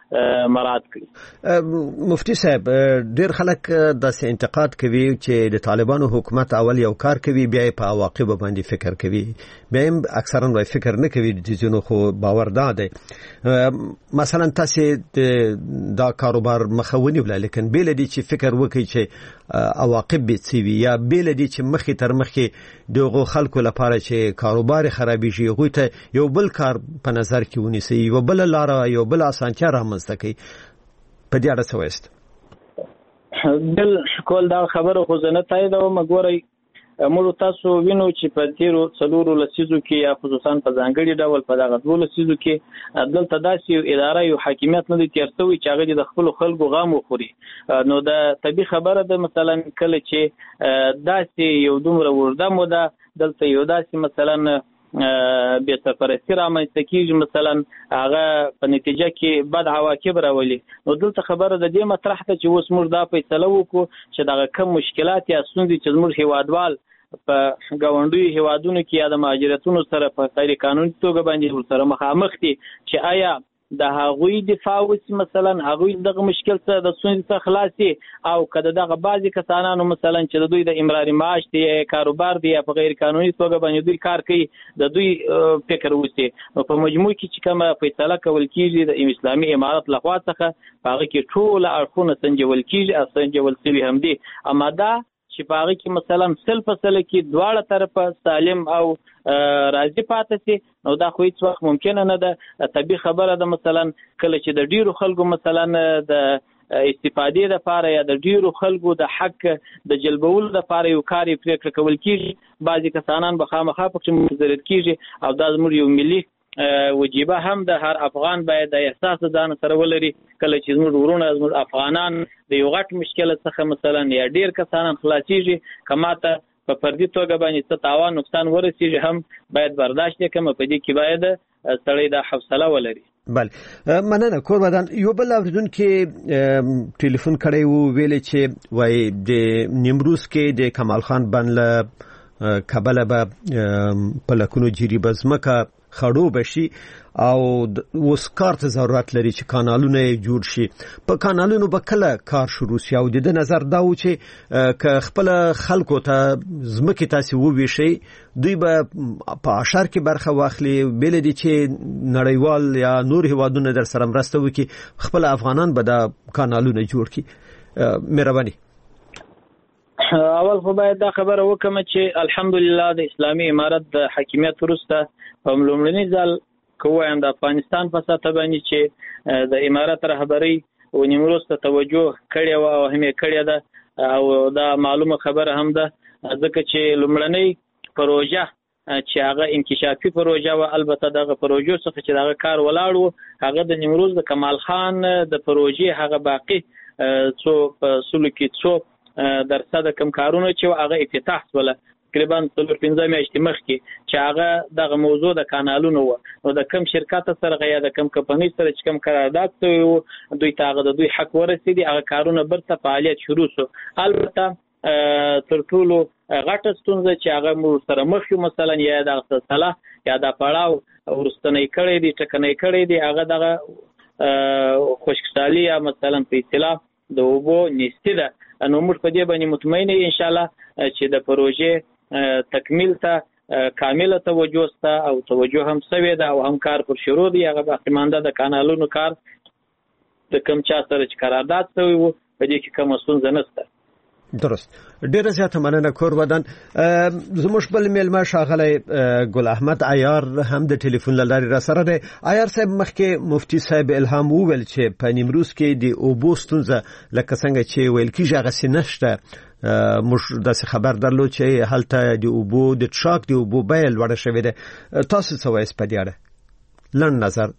مراعات کړي. مفتی صاحب ډیر خلک داسې انتقاد کوي چې د طالبانو حکومت اول یو کار کوي بیا په عواقب باندې فکر کوي، بیا هم اکثرا وای فکر نه کوي د ځینو خو باور ده. مثلا تاسو دا کاروبار مخاوني ولا لیکن بیل دي چې فکر وکړي چې عواقب به څه وي، یا بیل دي چې مخې تر مخې دغه خلکو لپاره چې کاروبار خرابې شي غوي ته یو بل کار په نظر کې ونیسي، یو بل لار یو بل اسانتیا رامنځته کوي. په دې اړه څه وایست؟ بالکل دا خبره خو زه نه تاییدوم. ګورئ موږ تاسو وینو چې په تیرو 4 لسیزو کې یا خصوصا په ځانګړي ډول په دغه 2 لسیزو کې دلته داسې یو اداره یو حاکمیت نه دی تیر شوی چې هغه د خپل خلکو غم وخوري. نو دا طبيعي خبره ده مثلا کله چې داسې یو دومره ورده موده دلته یو داسې مثلا بیا سرپرستی رامنځته کېږي، مثلا هغه په نتیجه کې بد عواقب راولي. نو دلته خبره د دې مطرح ده چې اوس موږ دا فیصله وکړو چې دغه کم مشکلات یا ستونزې چې زموږ هیوادوال په ګاونډیو هیوادونو کې یا د مهاجرتونو سره په غیر قانوني توګه باندې ورسره مخامخ دي چې آیا د هغوی دفاع وسی، مثلا هغوی دغه مشکل څخه د ستونزې څخه خلاصي، او کله دغه بعضی کسانانو مثلا چې د دوی د امراري معاش دی کاروبار دی یا په غیر قانوني توګه باندې دوی کار کوي د دوی فکر وسی. په مجموع کې چې کومه فیصله کول کیږي د اسلامي امارت لخوا څخه هغه کې ټول اړخونه سنجول کیږي او سنجول شوی هم دي. اما دا چې په هغه کې مثلا سل فصله کې دواړه طرفه سالم او راضي پاتې شي، نو دا خو هیڅ وخت ممکن نه ده. طبيعي خبره ده مثلا کله چې د ډیرو خلکو مثلا د استفادې لپاره یا د ډیرو خلکو د حق د جلبولو لپاره یو کار پریکړه کول کیږي، بعضی کسانان به خامخا پکې متضرر کیږي، او دا زموږ یو ملي وجيبه هم د هر افغان باید د احساس ځان سره ولري کله چې زموږ ورونه زموږ افغانان د یو غټ مشکل څخه مثلا یا ډیر کسانان خلاصيږي، کماته په فردي توګه باندې څه تاوان نقصان ورسیږي هم باید برداشت وکړي. په دې کې باید سړی د حوصله ولري. بله مننه. کوربدان یو بل اوریدونکو ټلیفون کړی وو ویل چې وای د نیمروز کې د کمال خان بن له کابل به په لکونو جری بزمکه خړو بشي او اوس کار ته ضرورت لري چې کانالونه جوړ شي. په کانالونو به کله کار شروع شي، او د نظر دا و چې که خپل خلکو ته زمکه تاسو وویشي دوی به په اشار کې برخه واخلي، بل دي چې نړیوال یا نور هیوادونه در سره مرسته وکړي، خپل افغانان به دا کانالونه جوړ کړي. مهرباني. اول خو باید دا خبره وکم چې الحمدلله د اسلامي امارت د حاکمیت وروسته په لومړني ځل کوم د افغانستان په سطح باندې چې د امارت رهبری او نیمروز ته توجه کړی و او هم کړی ده، او دا معلومه خبره هم ده ځکه چې لومړنی پروژه چې هغه انکشافي پروژه و، البته دغه پروژو څخه چې دغه کار ولاړ و هغه د نیمروز د کمال خان د پروژې هغه باقی څو په سلوکي څو درصد کم کارونه چې هغه افتتاح ولا تقریبا 15 میاشتې مخکې چې هغه دغه موضوع د کانالونو و، نو د کم شرکت سره یا د کم کمپنۍ سره چې کم قرارداد شوی و دوی ته د دوی حق ورسېدي، هغه کارونه برته فعالیت شروع شو. البته تر ټولو غټه ستونزه چې هغه موږ سره مخ یو مثلا یا د صلاح یا د پړاو ورستنې کړې دي ټکنې کړې دي، هغه دغه خوشکسالي یا مثلا په اصطلاح د وبو نشته ده. نو موږ په دې باندې مطمئن یو ان شاء الله چې د پروژې تکمیل ته کامله توجه ستا او توجه هم سوي ده او هم کار پر شروع دی. هغه باقي مانده د کانالونو کار د کم چا سره چې قرارداد شوی وو په دې کې کوم ستونزه نشته. درست. ډیره زیاته مننه کوربدان. زموږ بل میلمه ښاغلی ګل احمد عیار هم د ټلیفون له لارې را سره دی. عیار صاحب مخکې مفتی صاحب الهام وویل چې په نیمروز کې د اوبو ستونزه لکه څنګه چې ویل کېږي هغسې نشته. موږ داسې خبر درلود چې هلته د اوبو د ټراک د اوبو بیه لوړه شوې ده. تاسو څه وایست په دې اړه؟ لنډ نظر.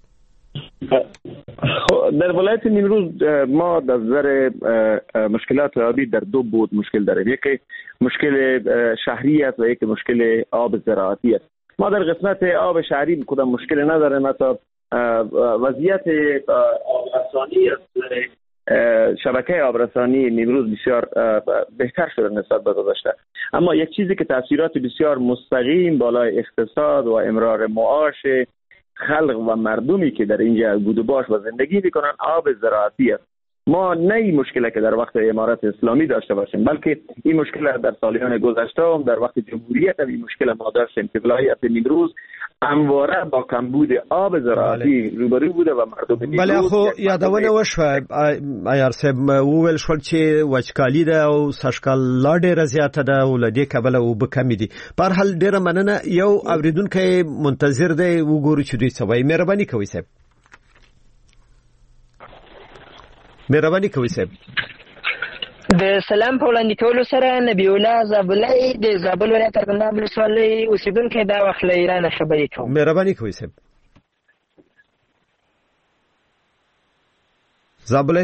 در ولایت نیمروز ما در نظر مشکلات آبی در دو بود مشکل داریم. یکی مشکل شهری است و یک مشکل آب زراعتی است. ما در قسمت آب شهری کدام مشکل نداریم، حتی وضعیت آبرسانی شبکه آبرسانی نیمروز بسیار بهتر شده نسبت به گذشته. اما یک چیزی که تاثیرات بسیار مستقیم بالای اقتصاد و امرار معاش خلق و مردمی که در اینجا گودوباش و زندگی میکنن آب زراعتی است. ما نه این مشکلی که در وقت امارت اسلامی داشته باشیم، بلکه این مشکل در سالیان گذشته هم در وقت جمهوریت هم این مشکل ما داشتیم که ولایت نیمروز همواره با کمبود آب زراعتی روبرو بوده و مردم نیمروز بله خو یادونه وشوه ایار صاحب وویل شول چې وچکالي ده او سږکال لا ډېره زیاته ده او له دې کبله اوبه کمې دي. په هر حال ډېره مننه. یو اورېدونکی منتظر دی، وګورو چې دوی څه وایي. مهرباني کوئ صاحب. مهرباني کوئ صاحب. د سلام په وړاندې کولو سره نبی الله زابلای د زابل ولایت ارغنداب ولسوالۍ اوسیدونکی دا وخت له ایران خبرې کوم. مهرباني کوئ صاحب. زابلای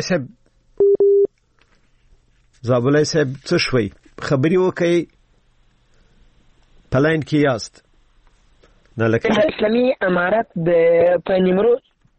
صاحب څه شوي؟ خبري وکړئ. په لاین کې یاست. نه لکه اسلامي امارت د په نیمروز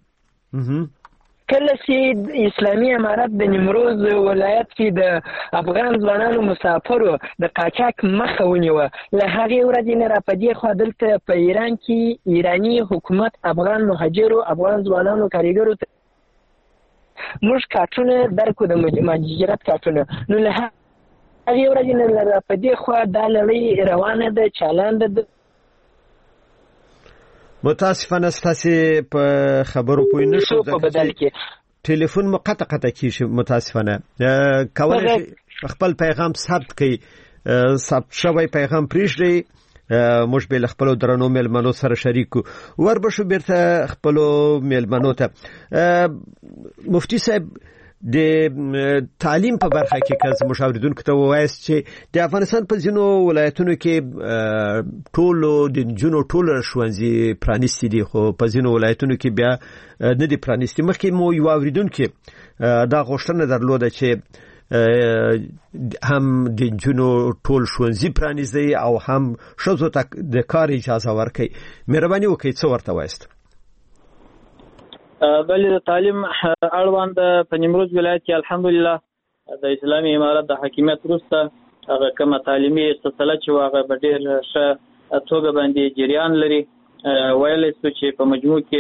کله چې اسلامي امارت د نیمروز ولایت کې د افغان ځوانانو مسافرو د قاچاق مخه ونیوه، له هغې ورځې نه را په دې خوا دلته په ایران کې ایراني حکومت افغان مهاجرو افغان ځوانانو کارګرو ته موږ کارټونه درکو د مهاجرت کارټونه، نو له هغې ورځې نه را په دې خوا دا لړۍ روانه ده، چالانده ده. متاسفانه ستاسې په خبرو پوه نه شو، په بدل کې ټلیفون مو قطع کیږي. متاسفانه کولی شئ خپل پیغام ثبت کړئ، ثبت شوی پیغام پرېږدئ، موږ به له خپلو درنو میلمنو سره شریک کړو. وربشو بیرته خپلو میلمنو ته. مفتي صاحب د تعلیم په برخه کې که زموږ اوریدونکو ته ووایاست چې د افغانستان په ځینو ولایتونو کې ټولو د نجونو ټول ښوونځي پرانیستي دي، خو په ځینو ولایتونو کې بیا نه دي پرانیستي. مخکې مو یو اوریدونکي دا غوښتنه درلوده چې هم د نجونو ټول ښوونځي پرانیزي او هم ښځو ته د کار اجازه ورکړي. مهرباني وکړئ څه ورته وایاست؟ بلې د تعلیم اړوند په نیمروز ولایت کې الحمدلله د اسلامي امارت د حاکمیت وروسته هغه کومه تعلیمي سلسله چې هغه په ډېر ښه توګه باندې جریان لري. ویلی شو چې په مجموع کې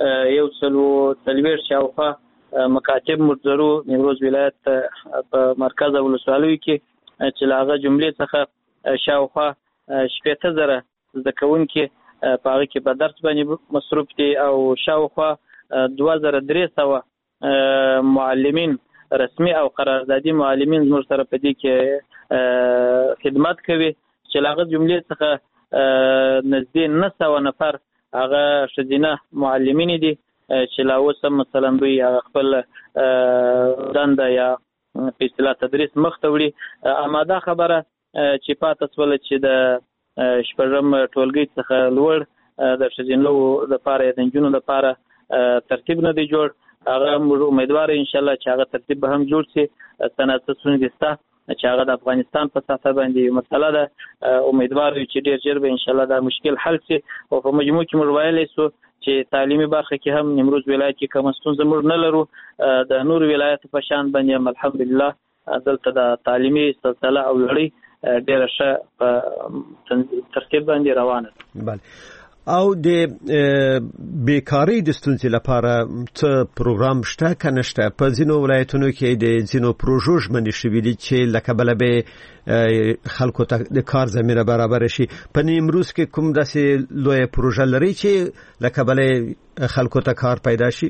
140 شاوخوا مکاتب مرجرو نیمروز ولایت په مرکز ولسوالیو کې چې له هغه جملې څخه شاوخوا 80,000 زده کوونکي په هغه کې په درس باندې مصروف دي او شاوخوا 2300 معلمین رسمي او قراردادي معلمین زموږ سره په دې کې خدمت کوي چې له هغه جملې څخه نږدې 900 نفر هغه ښځینه معلمین دي چې لا اوس هم مثلا دوی خپل دنده یا په اصطلاح تدریس مخ ته وړي. اما دا خبره چې پاته شوله چې د شپږم ټولګي څخه لوړ د ښځینو لپاره د نجونو لپاره ترتیب نه دی جوړ، هغه موږ امیدوار ان شاء الله چې هغه ترتیب به هم جوړ شي. صنعت سونګستا چې هغه د افغانستان په ساحه باندې مسله ده، امیدوار یو چې ډیر ژر به ان شاء الله دا مشکل حل شي. او په مجموع کې موږ ویلی شو چې تعلیمي برخه کې هم نیمروز ولایت کې کوم ستونزه موږ نه لرو. د نور ولایت په شان باندې الحمدلله دلته د تعلیمي سلسله او لړۍ ډیره ښه په ترتیب باندې روانه ده. بله. او د بیکاری د ستونزې لپاره څه پروګرام شته که نشته؟ په ځینو ولایتونو کې د ځینو پروژو ژمنې شوي دي چې له کبله به خلکو ته د کار زمینه برابر شي. په نیمروز کې کوم داسې لویه پروژه لري چې له کبله خلکو ته کار پیدا شي؟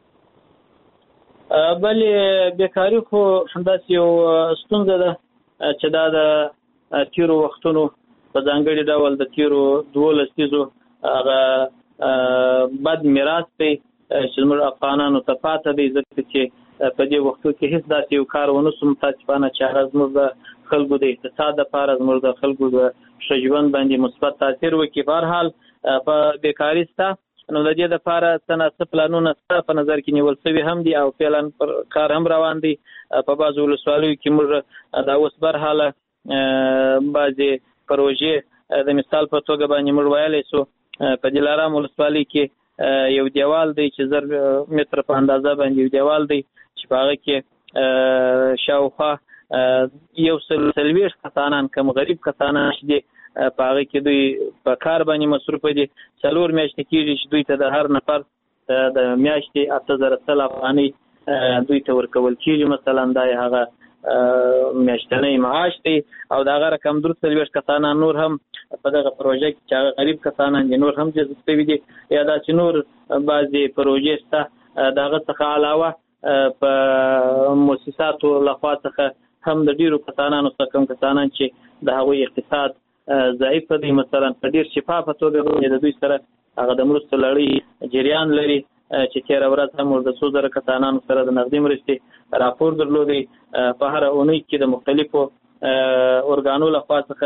بلې بیکاری خو همداسې یو ستونزه ده چې دا د تیرو وختونو په ځانګړي ډول د تیرو 12 لسیزو هغه بد میراث دی چې موږ افغانانو ته پاته دی، ځکه چې په دې وختو کې هیڅ داسې یو کار ونه شو متاسفانه چې هغه زموږ د خلکو د اقتصاد لپاره زموږ د خلکو د ښه ژوند باندې مثبت تاثیر وکړي. په هر حال په بیکاري شته، نو د دې لپاره څه ناڅه پلانونه شته په نظر کې نیول شوي هم دي او فعلا پر کار هم روان دی. په بعضو ولسوالیو کې موږ دا اوس برحاله بعضې پروژې د مثال په توګه باندې موږ ویلی شو په دلارام ولسوالۍ کې یو دیوال دی چې 1000 متره په اندازه باندې یو دیوال دی چې په هغه کې شاوخوا 140 کسانان کم غریب کسانان چې دي په هغه کې دوی په کار باندې مصروف دي. 4 میاشتې کېږي چې دوی ته د هر نفر د میاشتې 8000 افغانۍ دوی ته ورکول کېږي. مثلا دا هغه میاشتنی معاش دی او دا هغه رقم 40 کسانان نور هم په دغه پروژه کې چې هغه غریب کسانان دي نور هم جذب شوي دي. یا دا چې نور بعضې پروژې شته د هغه څخه علاوه په مؤسساتو لخوا څخه هم د ډیرو کسانانو څخه کوم کسانان چې د هغوی اقتصاد ضعیف دی مثلا په ډیر شفافه توګه د دوی سره هغه د مرستو لړۍ جریان لري چې تېره ورځ هم د 2,000 کسانانو سره د نغدي مرستې راپور درلودی. په هره اونۍ کې د مختلفو ارګانو لخوا څخه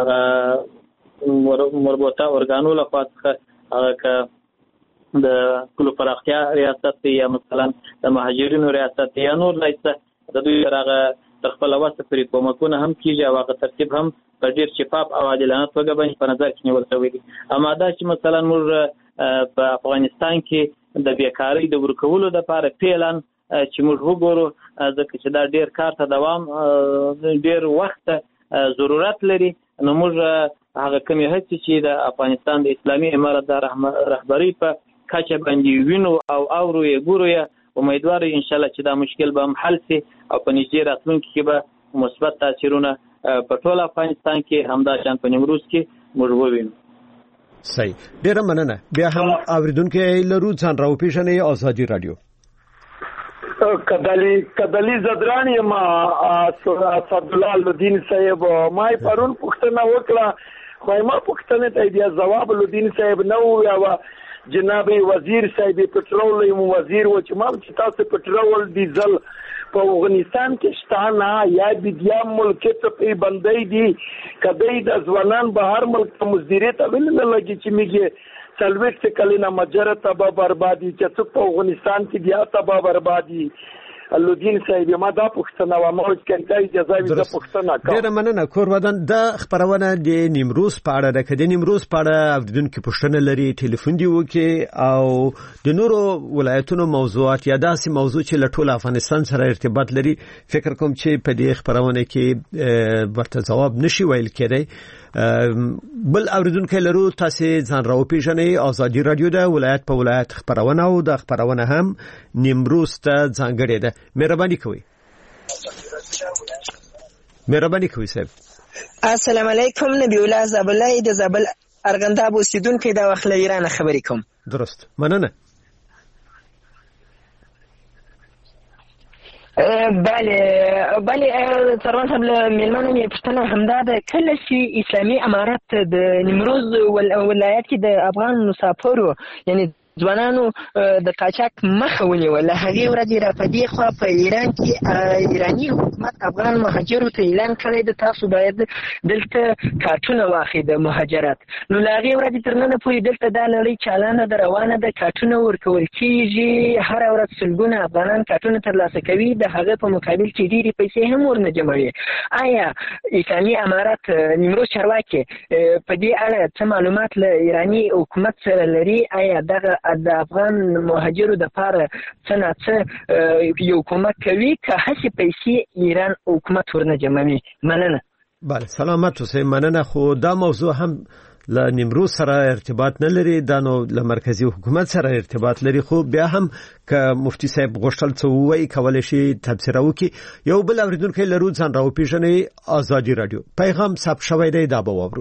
مربوطه ارګانو لخوا څخه هغه د کلو پراختیا ریاست یا مثلا د مهاجرینو ریاست یا نور لایسته د دوی سره هغه تر خپل واسطه پرې کومکونه هم کېږي او هغه ترتیب هم په ډېر شفاف او عادلانه توګه باندې په نظر کې نیول شوی دی. اما دا چې مثلا موږ په افغانستان کې د بیکارۍ د ورکولو لپاره فعلا چې موږ وګورو ځکه چې دا ډېر کار ته دوام ډېر وخت ضرورت لري نو موږ هغه کومې هڅې چې د افغانستان د اسلامي امارت د رهبرۍ په کچه باندې وینو او اورو یې ګورو یې امیدوار ان شاء الله چې دا مشکل به هم حل شي او په نږدې راتلونکي کې به مثبت تاثیرونه په ټول افغانستان کې همدا شان په نیمروز کې موږ ووینو. صحیح ډیره مننه. بیا هم اوریدونکو لرو ځان راوپیژنئ ازادي رادیو. کدلی زدران یم اسد الله لودین صاحب ما پرون پښتنه وکړه خو ما پښتنه ته بیا جواب لودین صاحب نو یا جناب وزیر صاحب پټرول وزیر و چې ما چې تاسو پټرول ډیزل په افغانستان کې شته نه یا بیا ملک ته په بندۍ دي کدی د ځوانان بهر ملک ته مزدوري ته ویل نه لګي چې میږي سلویت کلینا مجره تبا بربادي چې څوک په افغانستان کې بیا تبا بربادي لودین صاحب ما دا پښتنه و ما چې کنده اجازه وي دا پښتنه کا ډیر مننه. کور ودان د خبرونه د نیمروز پاړه د کدی نیمروز پاړه اوریدونکو پښتنه لري ټلیفون دی وکي او د نورو ولایتونو موضوعات یا داسې موضوع چې لټول افغانستان سره ارتباط لري فکر کوم چې په دې خبرونه کې ورته جواب نشي ویل کېدی. بل اوریدونکو لرو تاسو ځان راوپیژنئ. ازادي رادیو د ولایت په ولایت خبرونه او د خبرونه هم نیمروز ته ځانګړې ده. مهرباني کوئ صاحب. السلام علیکم. نبی الله زابلای د زابل ارغنداب اوسیدونکو د وخت له ایران خبرې کوم. درست مننه. بله سروان صاحب میلمانو مې پوښتنه همدا ده کله چې اسلامي امارت د نیمروز ولایت کې د افغان مسافرو یعنی ځوانانو د قاچاق مخه ونیوله هغې ورځې را په دې خوا په ایران کې ایراني حکومت افغان مهاجرو ته اعلان کړی د تاسو باید دلته کارټونه واخلئ د مهاجرت نو له هغې ورځې تر ننه پورې دلته دا لړۍ چالانه ده روانه ده کارټونه ورکول کېږي هره ورځ سلګونه افغانان کارټونه ترلاسه کوي د هغه په مقابل کې ډېرې پیسې هم ورنه جمعوي. آیا اسلامي امارت نیمروز چارواکي په دې اړه څه معلومات له ایراني حکومت سره لري؟ آیا دغه د افغان مهاجرو د پاره څه نه څه یو کومک کوي که هڅې پیسې ایران حکومت ورنه جمعوي؟ مننه. بله سلامت اوسئ. مننه. خو دا موضوع هم له نیمروز سره ارتباط نه لري دا نو له مرکزی حکومت سره ارتباط لري خو بیا هم که مفتی صاحب غوښتل څه وایي کولای شي تبصره وکړي. یو بل اوریدونکی لرو ځان راوپیژنئ. ازادي رادیو پیغام ثبت شوی دی دا به واورو.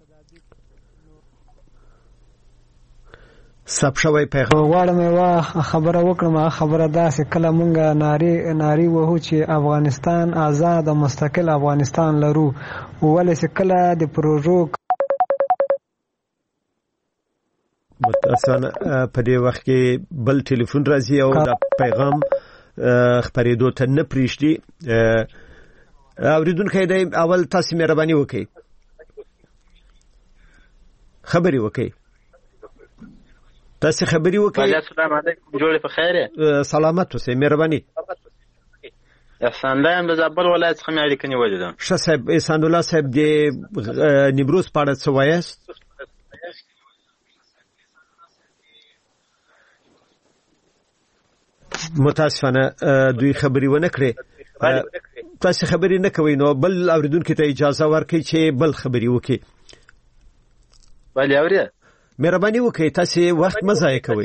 ثبت شوی پیغام غواړم یوه خبره وکړم. خبره داسې کله مونږ ناری وهو چې افغانستان آزاد او مستقل افغانستان لرو ولې چې کله د پروژو متاسفانه په دې وخت کې بل ټلیفون راځي او دا پیغام خبرېدو ته نه پریږدي. اوریدونکي دی اول تاسو مهرباني وکړئ خبرې وکړئ. تاسو خبرې وکړئ. السلام علیکم. جوړ په خیر. سلامت اوسئ. مهرباني. احسان الله ام د زابل ولایت څخه مې اړیکه نیولې ده. ښه صاحب احسان الله صاحب د نیمروز په اړه څه وایاست؟ متاسفانه دوی خبرې ونه کړې. تاسو خبرې نه کوي نو بل اوریدونکو ته اجازه ورکړئ چې بل خبرې وکړي. بله اوریا مهرباني وکړئ تاسو وخت مه ضایع کوئ.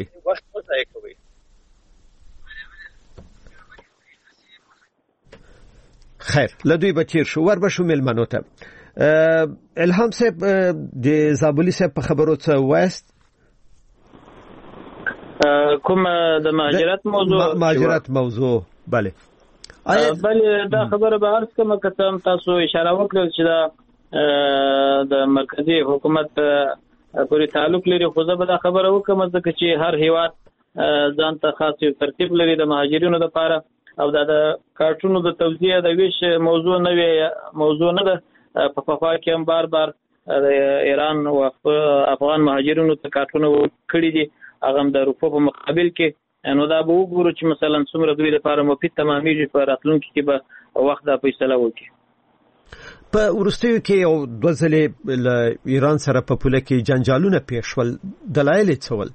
خیر لدوی بچیر شو ور بشو ملمنو ته. الهام صاحب د زابلی صاحب په خبرو څه وایست؟ کوم د مهاجرت موضوع بله دا خبره به عرض کوم که تاسو اشاره وکړل چې دا د مرکزی حکومت پورې تعلق لري، خو زه به دا خبره وکړم ځکه چې هر هیواد ځان ته خاص یو ترتیب لري د مهاجرینو لپاره او دا د کارتونو د توزیع د ویش موضوع نه ده. په پخوا کې هم بار د ایران او افغان مهاجرینو ته کارتونه کړي دي، هغه هم د روپو په مقابل کې. نو دا به وګورو چې مثلا څومره دوی لپاره مفید تمامېږي، په راتلونکي کې به وخت دا فیصله وکړي. په وروستیو کې یو دوه ځلې له ایران سره په پوله کې جنجالونه پیښ شول، دلایل یې څه ول؟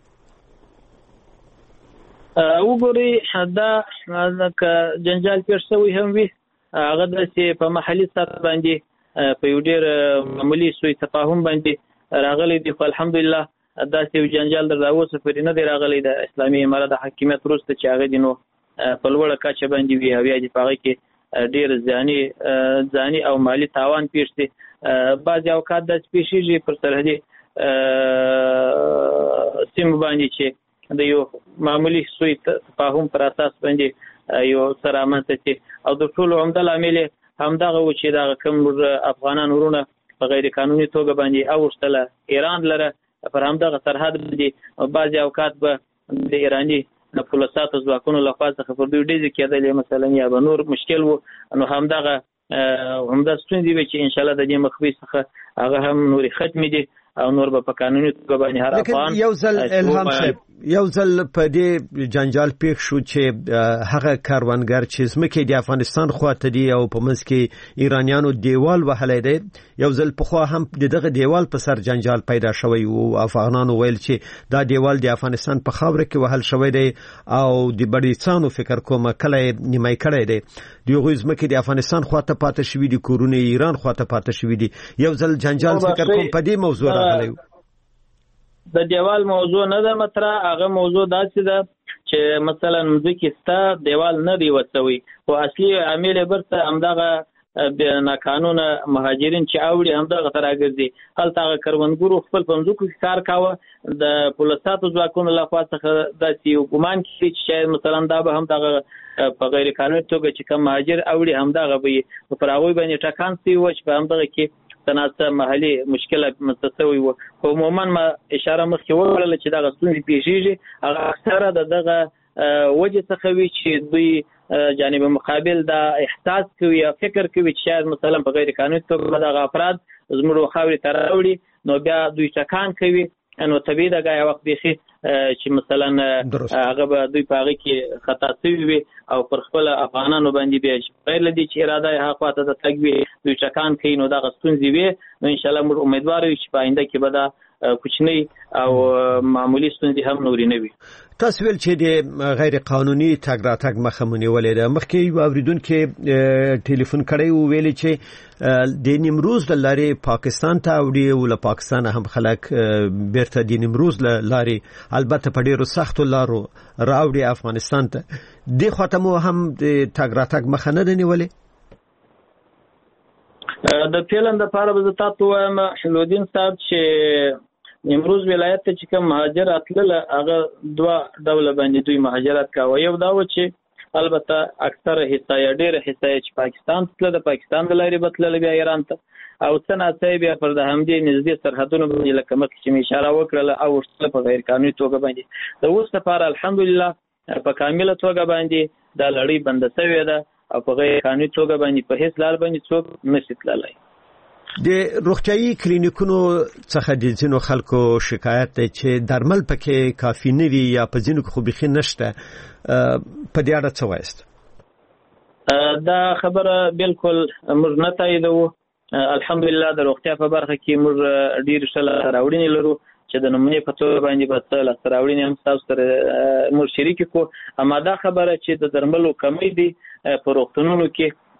وګورئ دا که جنجال پیښ شوی هم وي، هغه داسې په محلي سطح باندې په یو ډېر معمولي سوء تفاهم باندې راغلی دی. خو الحمدلله داسې یو جنجال در راوسه پورې نه دی راغلی د اسلامي امارت د حاکمیت وروسته چې هغه دي نو په لوړه کچه باندې وي او یا دې په هغه کې ډېر ځاني او مالي تاوان پیښ دی. بعضې اوقات داسې پیښېږي پر سرحدي سیمو باندې چې د یو معمولي سوء تفاهم پر اساس باندې یو سره رامنځته شي او د ټولو عمده لامل همدغه و چې دغه کوم افغانان ورونه په غیر قانوني توګه باندې اوښتله ایران لره پر همدغه سرحد باندې بعضې اوقات به د ایراني پولیساتو ځواکونو لخوا څخه پر دوی ډزې کېدلې مثلا یا به نور مشکل و. نو همدغه ستونزې وې چې انشاءالله د دې مخفي څخه هغه هم نورې ختمې دي او نور به په قانوني توګه باندې هر افغان یو ځل الهام صاحب یو ځل په دې جنجال پیښ شو چې هغه کاروانګر چې زمکه د افغانستان خواته دی او په منځ کې ایرانیانو دیوال وهلی دی، یو ځل په خوا هم دغه دیوال په سر جنجال پیدا شوی او افغانانو ویل چې دا دیوال د افغانستان په خاوره کې وهل شوی دی او د بړیڅانو فکر کوم کله نیمای کړی دی، دغه زمکه د افغانستان خواته پاتې شوی دي، کورونه ایران خواته پاتې شوی دي. یو ځل جنجال فکر کوم په دې موضوع د دیوال موضوع نه ده مطرح، هغه موضوع داسې ده چې مثلا مځکې ستا دیوال نه دی وڅوي، خو اصلي عامل یې برته همدغه ناقانونه مهاجرین چې اوړي همدغه ته راګرځي. هلته هغه کروندګرو خپل په مځکو کې کار کاوه، د پولیساتو ځواکونو لخوا څخه داسې یو ګمان کېږي چې شاید مثلا دا به همدغه په غیر قانوني توګه چې کوم مهاجر اوړي همدغه به یې پر هغوی باندې ټکان سوي و چې په همدغه کې تناسب محلي مشکلات مستوي و. خو عموما ما اشاره مخکې وکړله چې دغه ستونزې پیښېږي هغه اکثره د دغه وجې څخه وي چې دوی جانب مقابل دا احساس کوي یا فکر کوي چې شاید مثلا په غیر قانوني توګه دغه افراد زموږ خاورې ته راوړي، نو بیا دوی ټکان کوي. نو طبیعي ده که یو وخت بیخي چې مثلا هغه به دوی په هغې کې خطا سوي وي او پر خپل افغانانو باندې بیا غیر له دې چې اراده یې هغه خواته د تګ وي دوی ټکان کوي، نو دغه ستونزې وي. نو انشاءالله موږ امیدوار یو چې په آینده کې به دا کوچنۍ او معمولي ستونزې هم نورې نه وي. تاسو ویل چې د غیر قانوني تګ راتګ مخه مو نیولې ده. مخکې یو اوریدونکي ټلیفون کړی و ویلي چې د نیمروز له لارې پاکستان ته اوړي او له پاکستانه هم خلک بیرته د نیمروز له لارې البته په ډېرو سختو لارو راوړي افغانستان ته. دې خواته مو هم د تګ راتګ مخه نه ده نیولې؟ د فعلا دپاره به زه تاسو وایم حلودین صاحب چې نیمروز ولایت ته چې کوم مهاجر اتلله هغه دوه ډوله باندې دوی مهاجرت کاوه. یو دا و چې البته اکثره حصه یا ډېره حصه چې پاکستان تله د پاکستان د لارې به تلله بیا ایران ته، او څه ناڅه بیا پر د همدې نږدې سرحدونو باندې لکه مخکې چې مې اشاره وکړله اوښتله په غیر قانوني توګه باندې. د اوس لپاره الحمدلله په کامله توګه باندې دا لړۍ بنده شوې ده او په غیر قانوني توګه باندې په هیڅ لار باندې څوک نشي تللی. د روغتیايي کلینیکونو څخه د ځینو خلکو شکایت دی چې درمل پکې کافي نه وي یا په ځینو کې خو بیخي نشته، په دې اړه څه وایست؟ دا خبره بالکل موږ نه تاییدوو. الحمدلله د روغتیا په برخه کې موږ ډېرې ښه لاسته راوړنې لرو چې د نمونې په توګه باندې به څه لاسته راوړنې هم ستاسو سره موږ شریکې کړو. اما دا خبره چې د درملو کمی دی په روغتونونو کې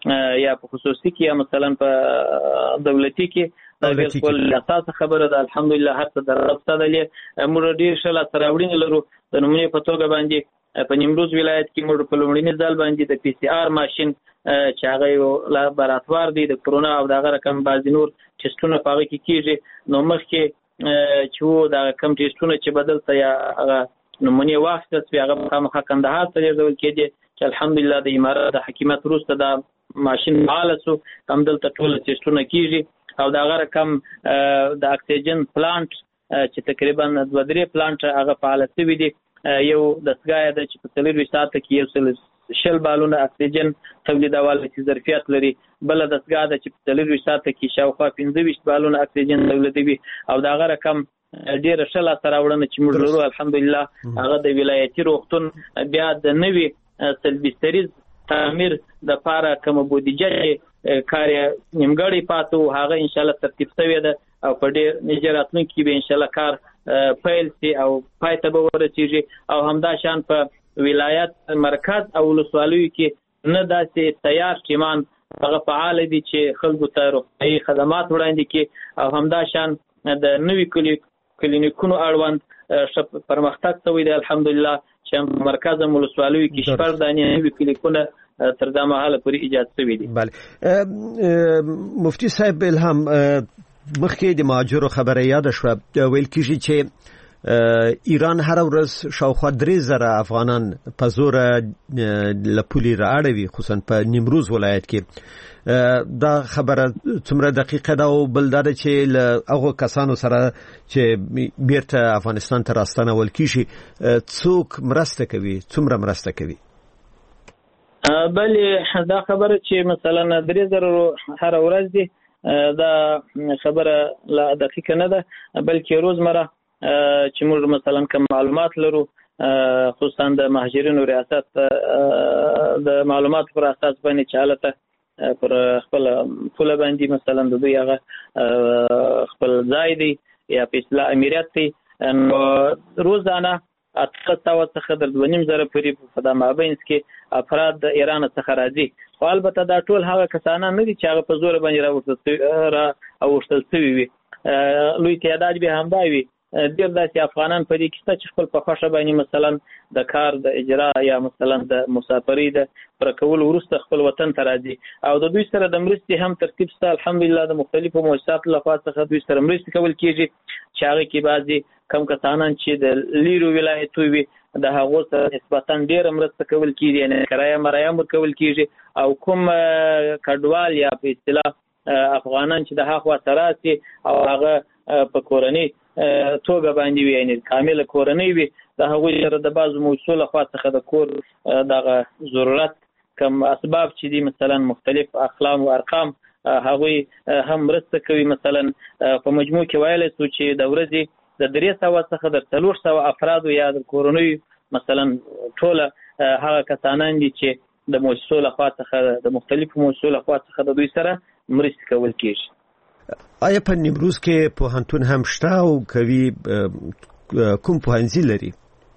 یا په خصوصي کې یا مثلا په دولتي کې دا بالکل اساس خبره ده. الحمدلله هر څه درسته ده. موږ ډیر شله سره وړین لرو د نمونه په توګه باندې په نیمروز ولایت کې موږ په لومړني ځل باندې د پی سي آر ماشين چې هغه لابراتوار دی د کرونا او دغه رقم بعض نور ټیسټونه پاره کې کیږي. نو مخکې چې دا کم ټیسټونه چې بدل ته یا هغه نمونه واخیستل شي هغه مخه کندهار ته ډول کېږي چې الحمدلله د امارات د حکومت وروسته دا ماشين فعال شو. هم دلته ټول ټیسټونه کیږي او دغه رقم د اکسیجن پلانټ چې تقریبا 2-3 پلانټ هغه فعال شوی دي. یو دستګاه ده چې په 24 ساعت کې یو شل بالونه اکسیجن تولیدول چې ظرفیت لري. بل دستګاه ده چې په 24 ساعت کې شاوخوا 25 بالونه اکسیجن تولیدوي او دغه رقم ډیر شل سره وړاندې چې موږ لرو الحمدلله. هغه د ولایتي روغتون بیا د نوي سلبستریز تعمیر د پاره کوم بودیجه کار نیمګړی پاتو هغه ان شاء الله ترتیب شوی ده او په ډیر نجراتونو کې به ان شاء الله کار پیل شي او پای ته به ورسیږي. او همدا شان په ولایت مرکز او ولسوالیو کې نه داسې تیار ټیمان هغه فعال دي چې خلکو ته روغتیايي خدمات وړاندې کړي. او همدا شان د نوي کلینیکونو اړوند پرمختګ شوی دی الحمدلله چې مرکز او ولسوالیو کې شپږ دانې نوي کلینیکونه تر دا مهاله پورې ایجاد شوی دي. بله مفتي صاحب الهام مخکې د مهاجرو خبره یاد شوه. ویل کېږي چې ایران هر ورځ شاوخوا 3000 افغانان په زور له پولې رااړوي خصوصا په نیمروز ولایت کې. دا خبره څومره دقیقه ده او بل دا چې له هغو کسانو سره چې بیرته افغانستان ته راستنول کېږي څوک مرسته کوي، څومره مرسته کوي؟ بله دا خبره چې مثلا 3000 هر ورځ دي دا خبره لا دقیقه نه ده، بلکې روزمره چې موږ مثلا کوم معلومات لرو خصوصا د مهاجرینو ریاست د معلومات پر اساس باندې چالته پر خپل پوله باندې مثلا د دوی هغه خپل ځای دی یا په اصطلاح امریت دی روزانه اتخذ څخه د 2.5 پورې په د مابینس کې افراد د ایران څخه راځي. خو البته دا ټول هغه کسان نه دي چې هغه په زور باندې راوستل شوي وي. لوی تعداد به همدا وي. ډېر داسې افغانان په دې کې چې خپل په خوښه باندې مثلا د کار د اجرا یا مثلا د مسافرۍ د پر کول وروسته خپل وطن ته راځي او د دوی سره د مرستې هم ترتیب شته الحمدلله. د مختلفو مؤسساتو لخوا څخه دوی سره مرستې کول کېږي چې هغه کې بعضي کم کسانان چې د لیرو ولایتو وي د هغو سره نسبتا ډېره مرسته کول کېږي، یعنې کرایه مرایه ورکول کېږي او کوم کډوال یا په اصطلاح افغانان چې د هغه سره راسي او هغه په کورنۍ توګه باندې وي یعنی کامله کورنۍ وي د هغه سره د بعضو موصوله خوا څخه د کور دغه ضرورت کم اسباب چې دي مثلا مختلف اقلام او ارقام هغه هم مرسته کوي. مثلا په مجموع کې ویل شو چې د ورځې د 300 څخه د 400 افراد یا د کورنۍ مثلا ټول هغه کسانان دي چې د موصوله خوا څخه د مختلفو موصوله خوا څخه د دوی سره مرسته کول کېږي. آیا په نیمروز کې پوهنتون هم شته او کوي کوم پوهنځي لري؟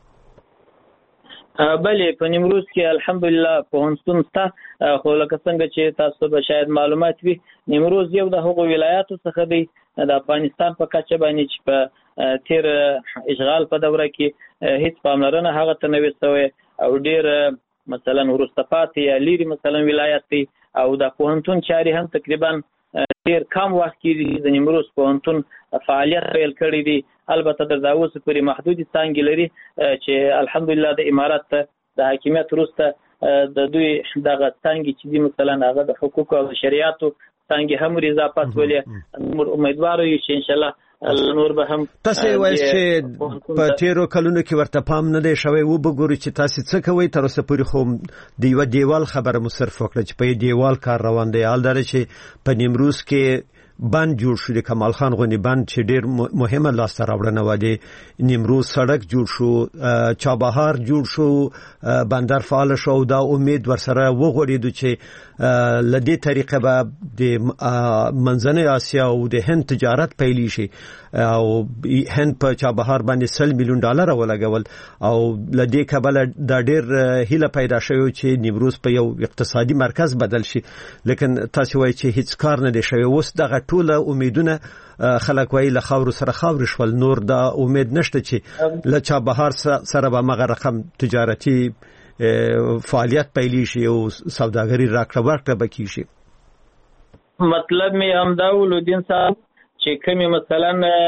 بله په نیمروز کې الحمدلله پوهنتون شته، خو لکه څنګه چې تاسو به شاید معلومات وي نیمروز یو د هغو ولایاتو څخه دی د افغانستان په کچه باندې چې په تیر اشغال په دوره کې هیڅ پاملرنه هغه ته نه وي شوې او ډېر مثلا وروسته پاتې یا لیرې مثلا ولایت دی او د پوهنتون چارې هم تقریبا ډېر کم وخت کې د نیمروز پوهنتون فعالیت پیل کړی دی. البته د اوسه پورې محدودې څانګې لري چې الحمدلله د امارات د حاکمیت وروسته د دوی دغه څانګې چې دي مثلا هغه د حقوق او شریعتو څانګې هم اضافه ولې امیدوار یو چې ان شاء الله نور به هم تاسو وایي چې په تیرو کلونو کې ورته پام نه دی شوی و بګوري چې تاسو څه کوي تر اوسه پورې خو د یو دیوال خبره مو صرف وکړه چې په دیوال کار روان دی. حال دا چې په نیمروز کې بند جوړ شو د کمال خان غونی بند چې ډیر مهمه لاسته راوړنه و د نیمروز سړک جوړ شو چابهار جوړ شو بندر فعال شو دا امید ورسره وغوړېدو چې لدې طریقه به د منځنۍ اسیا او د هند تجارت پیلی شي او هند په چابهار باندې $100 میلیون ولګول او لدې کبل دا ډیر هیله پیدا شوی چې نیمروز په یو اقتصادي مرکز بدل شي لیکن تاسو وایي چې هیڅ کار نه دی شوی اوس دغه ټوله امیدونه خلک وایي له خاور سره خاور شول نور دا امید نشته چې له چابهار سره به مغه رقم تجارتي فعالیت پیلی شي او سوداګری راکړه ورکړه بکی شي مطلب می همدا ولودین صاحب چې کومه مثلا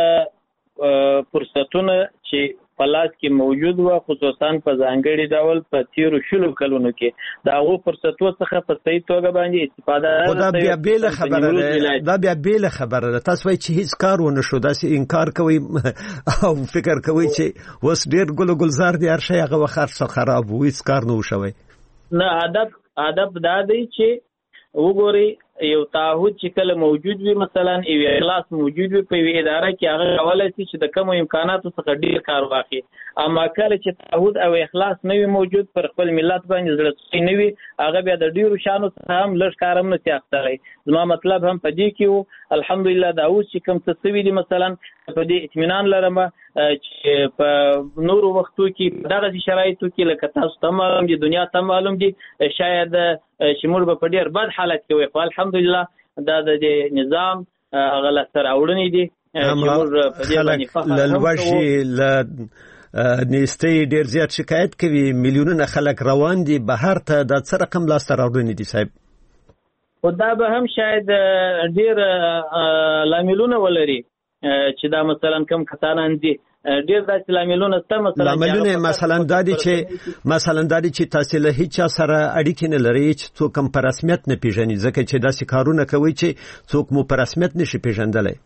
فرصتونه چې پلاس کې موجود و خصوصا په ځانګړي ډول په 13 کلونو کې دا غو فرصتو څخه په صحیح توګه باندې استفاده دا بیا بیل خبره ده تاسو وایي چې هیڅ کار ونه شو داسې انکار کوي او فکر کوي چې وس ډیر ګلزار دي هر شي هغه وخت خراب وو هیڅ کار نه وشوي نه ادب دا دی چې وګوري یو تعهد چې کله موجود وي مثلا یو اخلاص موجود وي په اداره کې هغه کولای شي چې د کوم امکاناتو څخه ډیر کار واخلي اما کله چې تعهد او اخلاص نه وي موجود پر خپل ملت باندې زړه نه وي هغه بیا د ډیرو شانو څخه هم لږ کارم نه سیاختلی زما مطلب هم په دې کې وو الحمدلله دا اوس چې کوم څه سوي دي مثلا په دې اطمینان لرم چې په نورو وختو کې دغه شرایطو کې لکه تاسو ته معلوم دي دنیا ته معلوم دي شاید چې موږ په ډیر بد حالت کې وي خو الحمدلله دا د نظام غلا سره اورنې دي چې موږ په دې باندې فخر نيستي ډیر زیات شکایت کوي میلیونونه خلک روان دي بهر ته د څه رقم لاسته راوړنې دي صاحب خدا به هم شاید ډیر لاملونه ولري چې دا مثلا کم کسانان دي ډیر داسې لاملونه ست مثلا دادی چې تاسو له هیڅ سره اړیکې نه لري چې څوک هم په رسمیت نه پیژني ځکه چې داسې کارونه کوي چې څوک مو په رسمیت نشي پیژندلای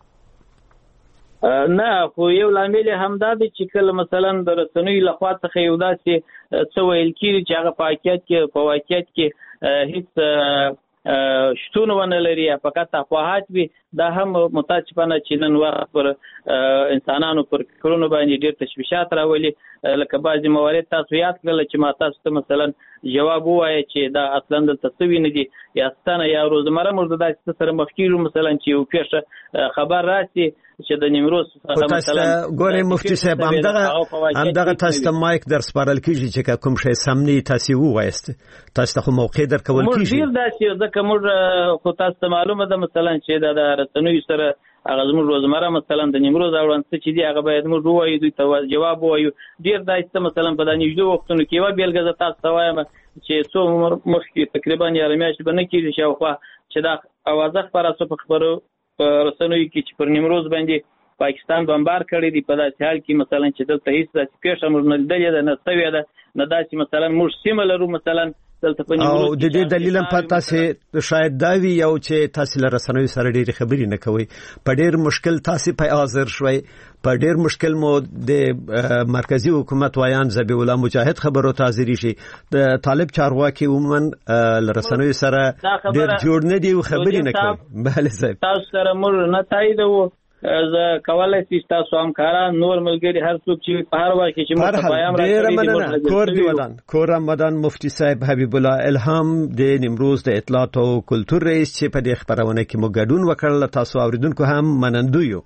نه خو یو لامل هم دا دی چې کله مثلا د رسنیو لخوا څخه یو داسې څه ویل کیږي چې هغه په واقعیت کې هیڅ شتون ونه لري فقط افواهات وي دا هم متاسفانه چې نن وخت پر انسانانو پر کړونو باندې ډېر تشویشات راولي لکه بعضی موارد تاسو یاد کړل چې ما تاسو ته مثلا جواب وایي چې دا اصلا د تسوی نه دي یا ستانه یا روزمره موږ د سره مخ کیږو مثلا چې یو پیښه خبر راسي چې د نیمروز مثلا ګورې مفتي صاحب همدغه تاسو ته مایک در سپارل کیږي چې کوم شی سمني تاسو وایست تاسو ته موقع در کول کیږي موږ ډیر داسې ځکه موږ خو تاسو ته معلومه ده مثلا چې دا رسنوي سره هغه زموږ روزمره مثلا د نیمروز اړوند څه چې دی هغه باید موږ ووایو دوی ته جواب ووایو ډیر داسې مثلا په دانیږدو وختونو کې یو بیلګه تاسو ته وایم چې څو مخکې تقریبا یاره میاشت به نه کېږي شاوخوا چې دا اوازه خپره شوه په خبرو رسنوي کې چې پر نیمروز باندې پاکستان بمبار کړی دی په داسې حال کې مثلا چې دلته هیڅ داسې پیښه موږ نه لیدلې ده نه سوې ده نه داسې مثلا موږ سیمه لرو مثلا دلته په نیمروز او د دې دلیل هم په تاسو شاید دا وی یو چې تاسو له رسنوي سره ډېری خبرې نه کوي په ډېر مشکل تاسو په حاضر شوي په ډېر مشکل مو د مرکزی حکومت وایان ذبیح الله مجاهد خبرو ته حاضر شي د طالب چارواکي عموما له رسنوي سره ډېر جوړ نه دی خبرې نه کوي بله صاحب تاسو سره موږ نه تایید وو زه کولای شم تاسو همکاران نور ملګری هر څوک چې په هر وخت کې موږ ته پیغام راکړي کور رمضان مفتی صاحب حبیب الله الهام د نیمروز د اطلاعات او کلتور رئیس چې په دې خبرونه کې مو ګډون وکړل تاسو اوریدونکو هم منندوی یو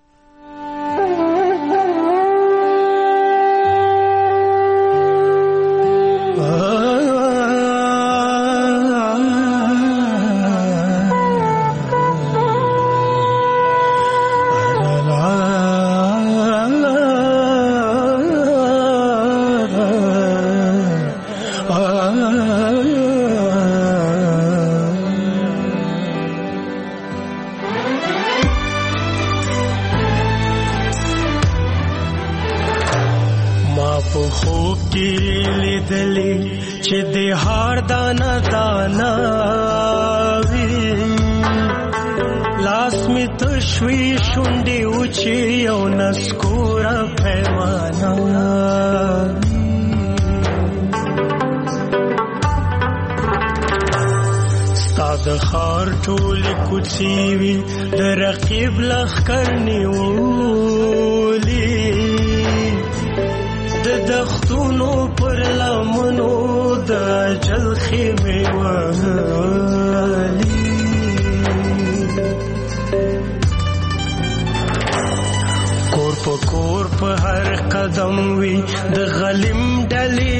د خار ټول کوڅې وي د رقیب لښکر نیولي د دښتونو پر لمنو د اجل خیمې وهلي کور په هر قدم وي د غلیم ډلې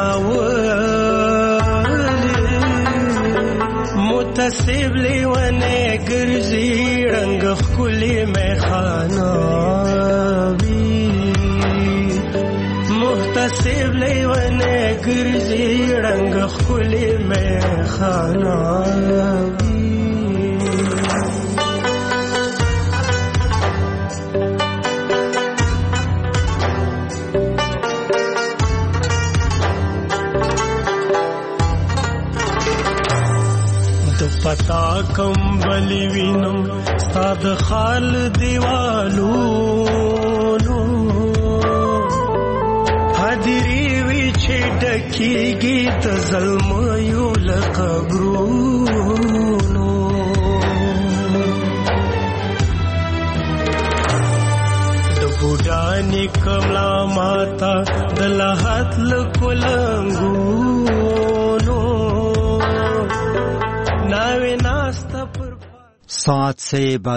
ناولې متصب لیونه ګرځي رنګ ښکلې میخانه وي متصب لیونه ګرځي رنګ ښکلې میخانه وي پتا کمبلی وینم ستاد خال دیوالونو حاضری وی چې ډکیږي د ظلمو لقبرونو د بوډانی کملا ماتا د لحد لکولنګونو ساعت سے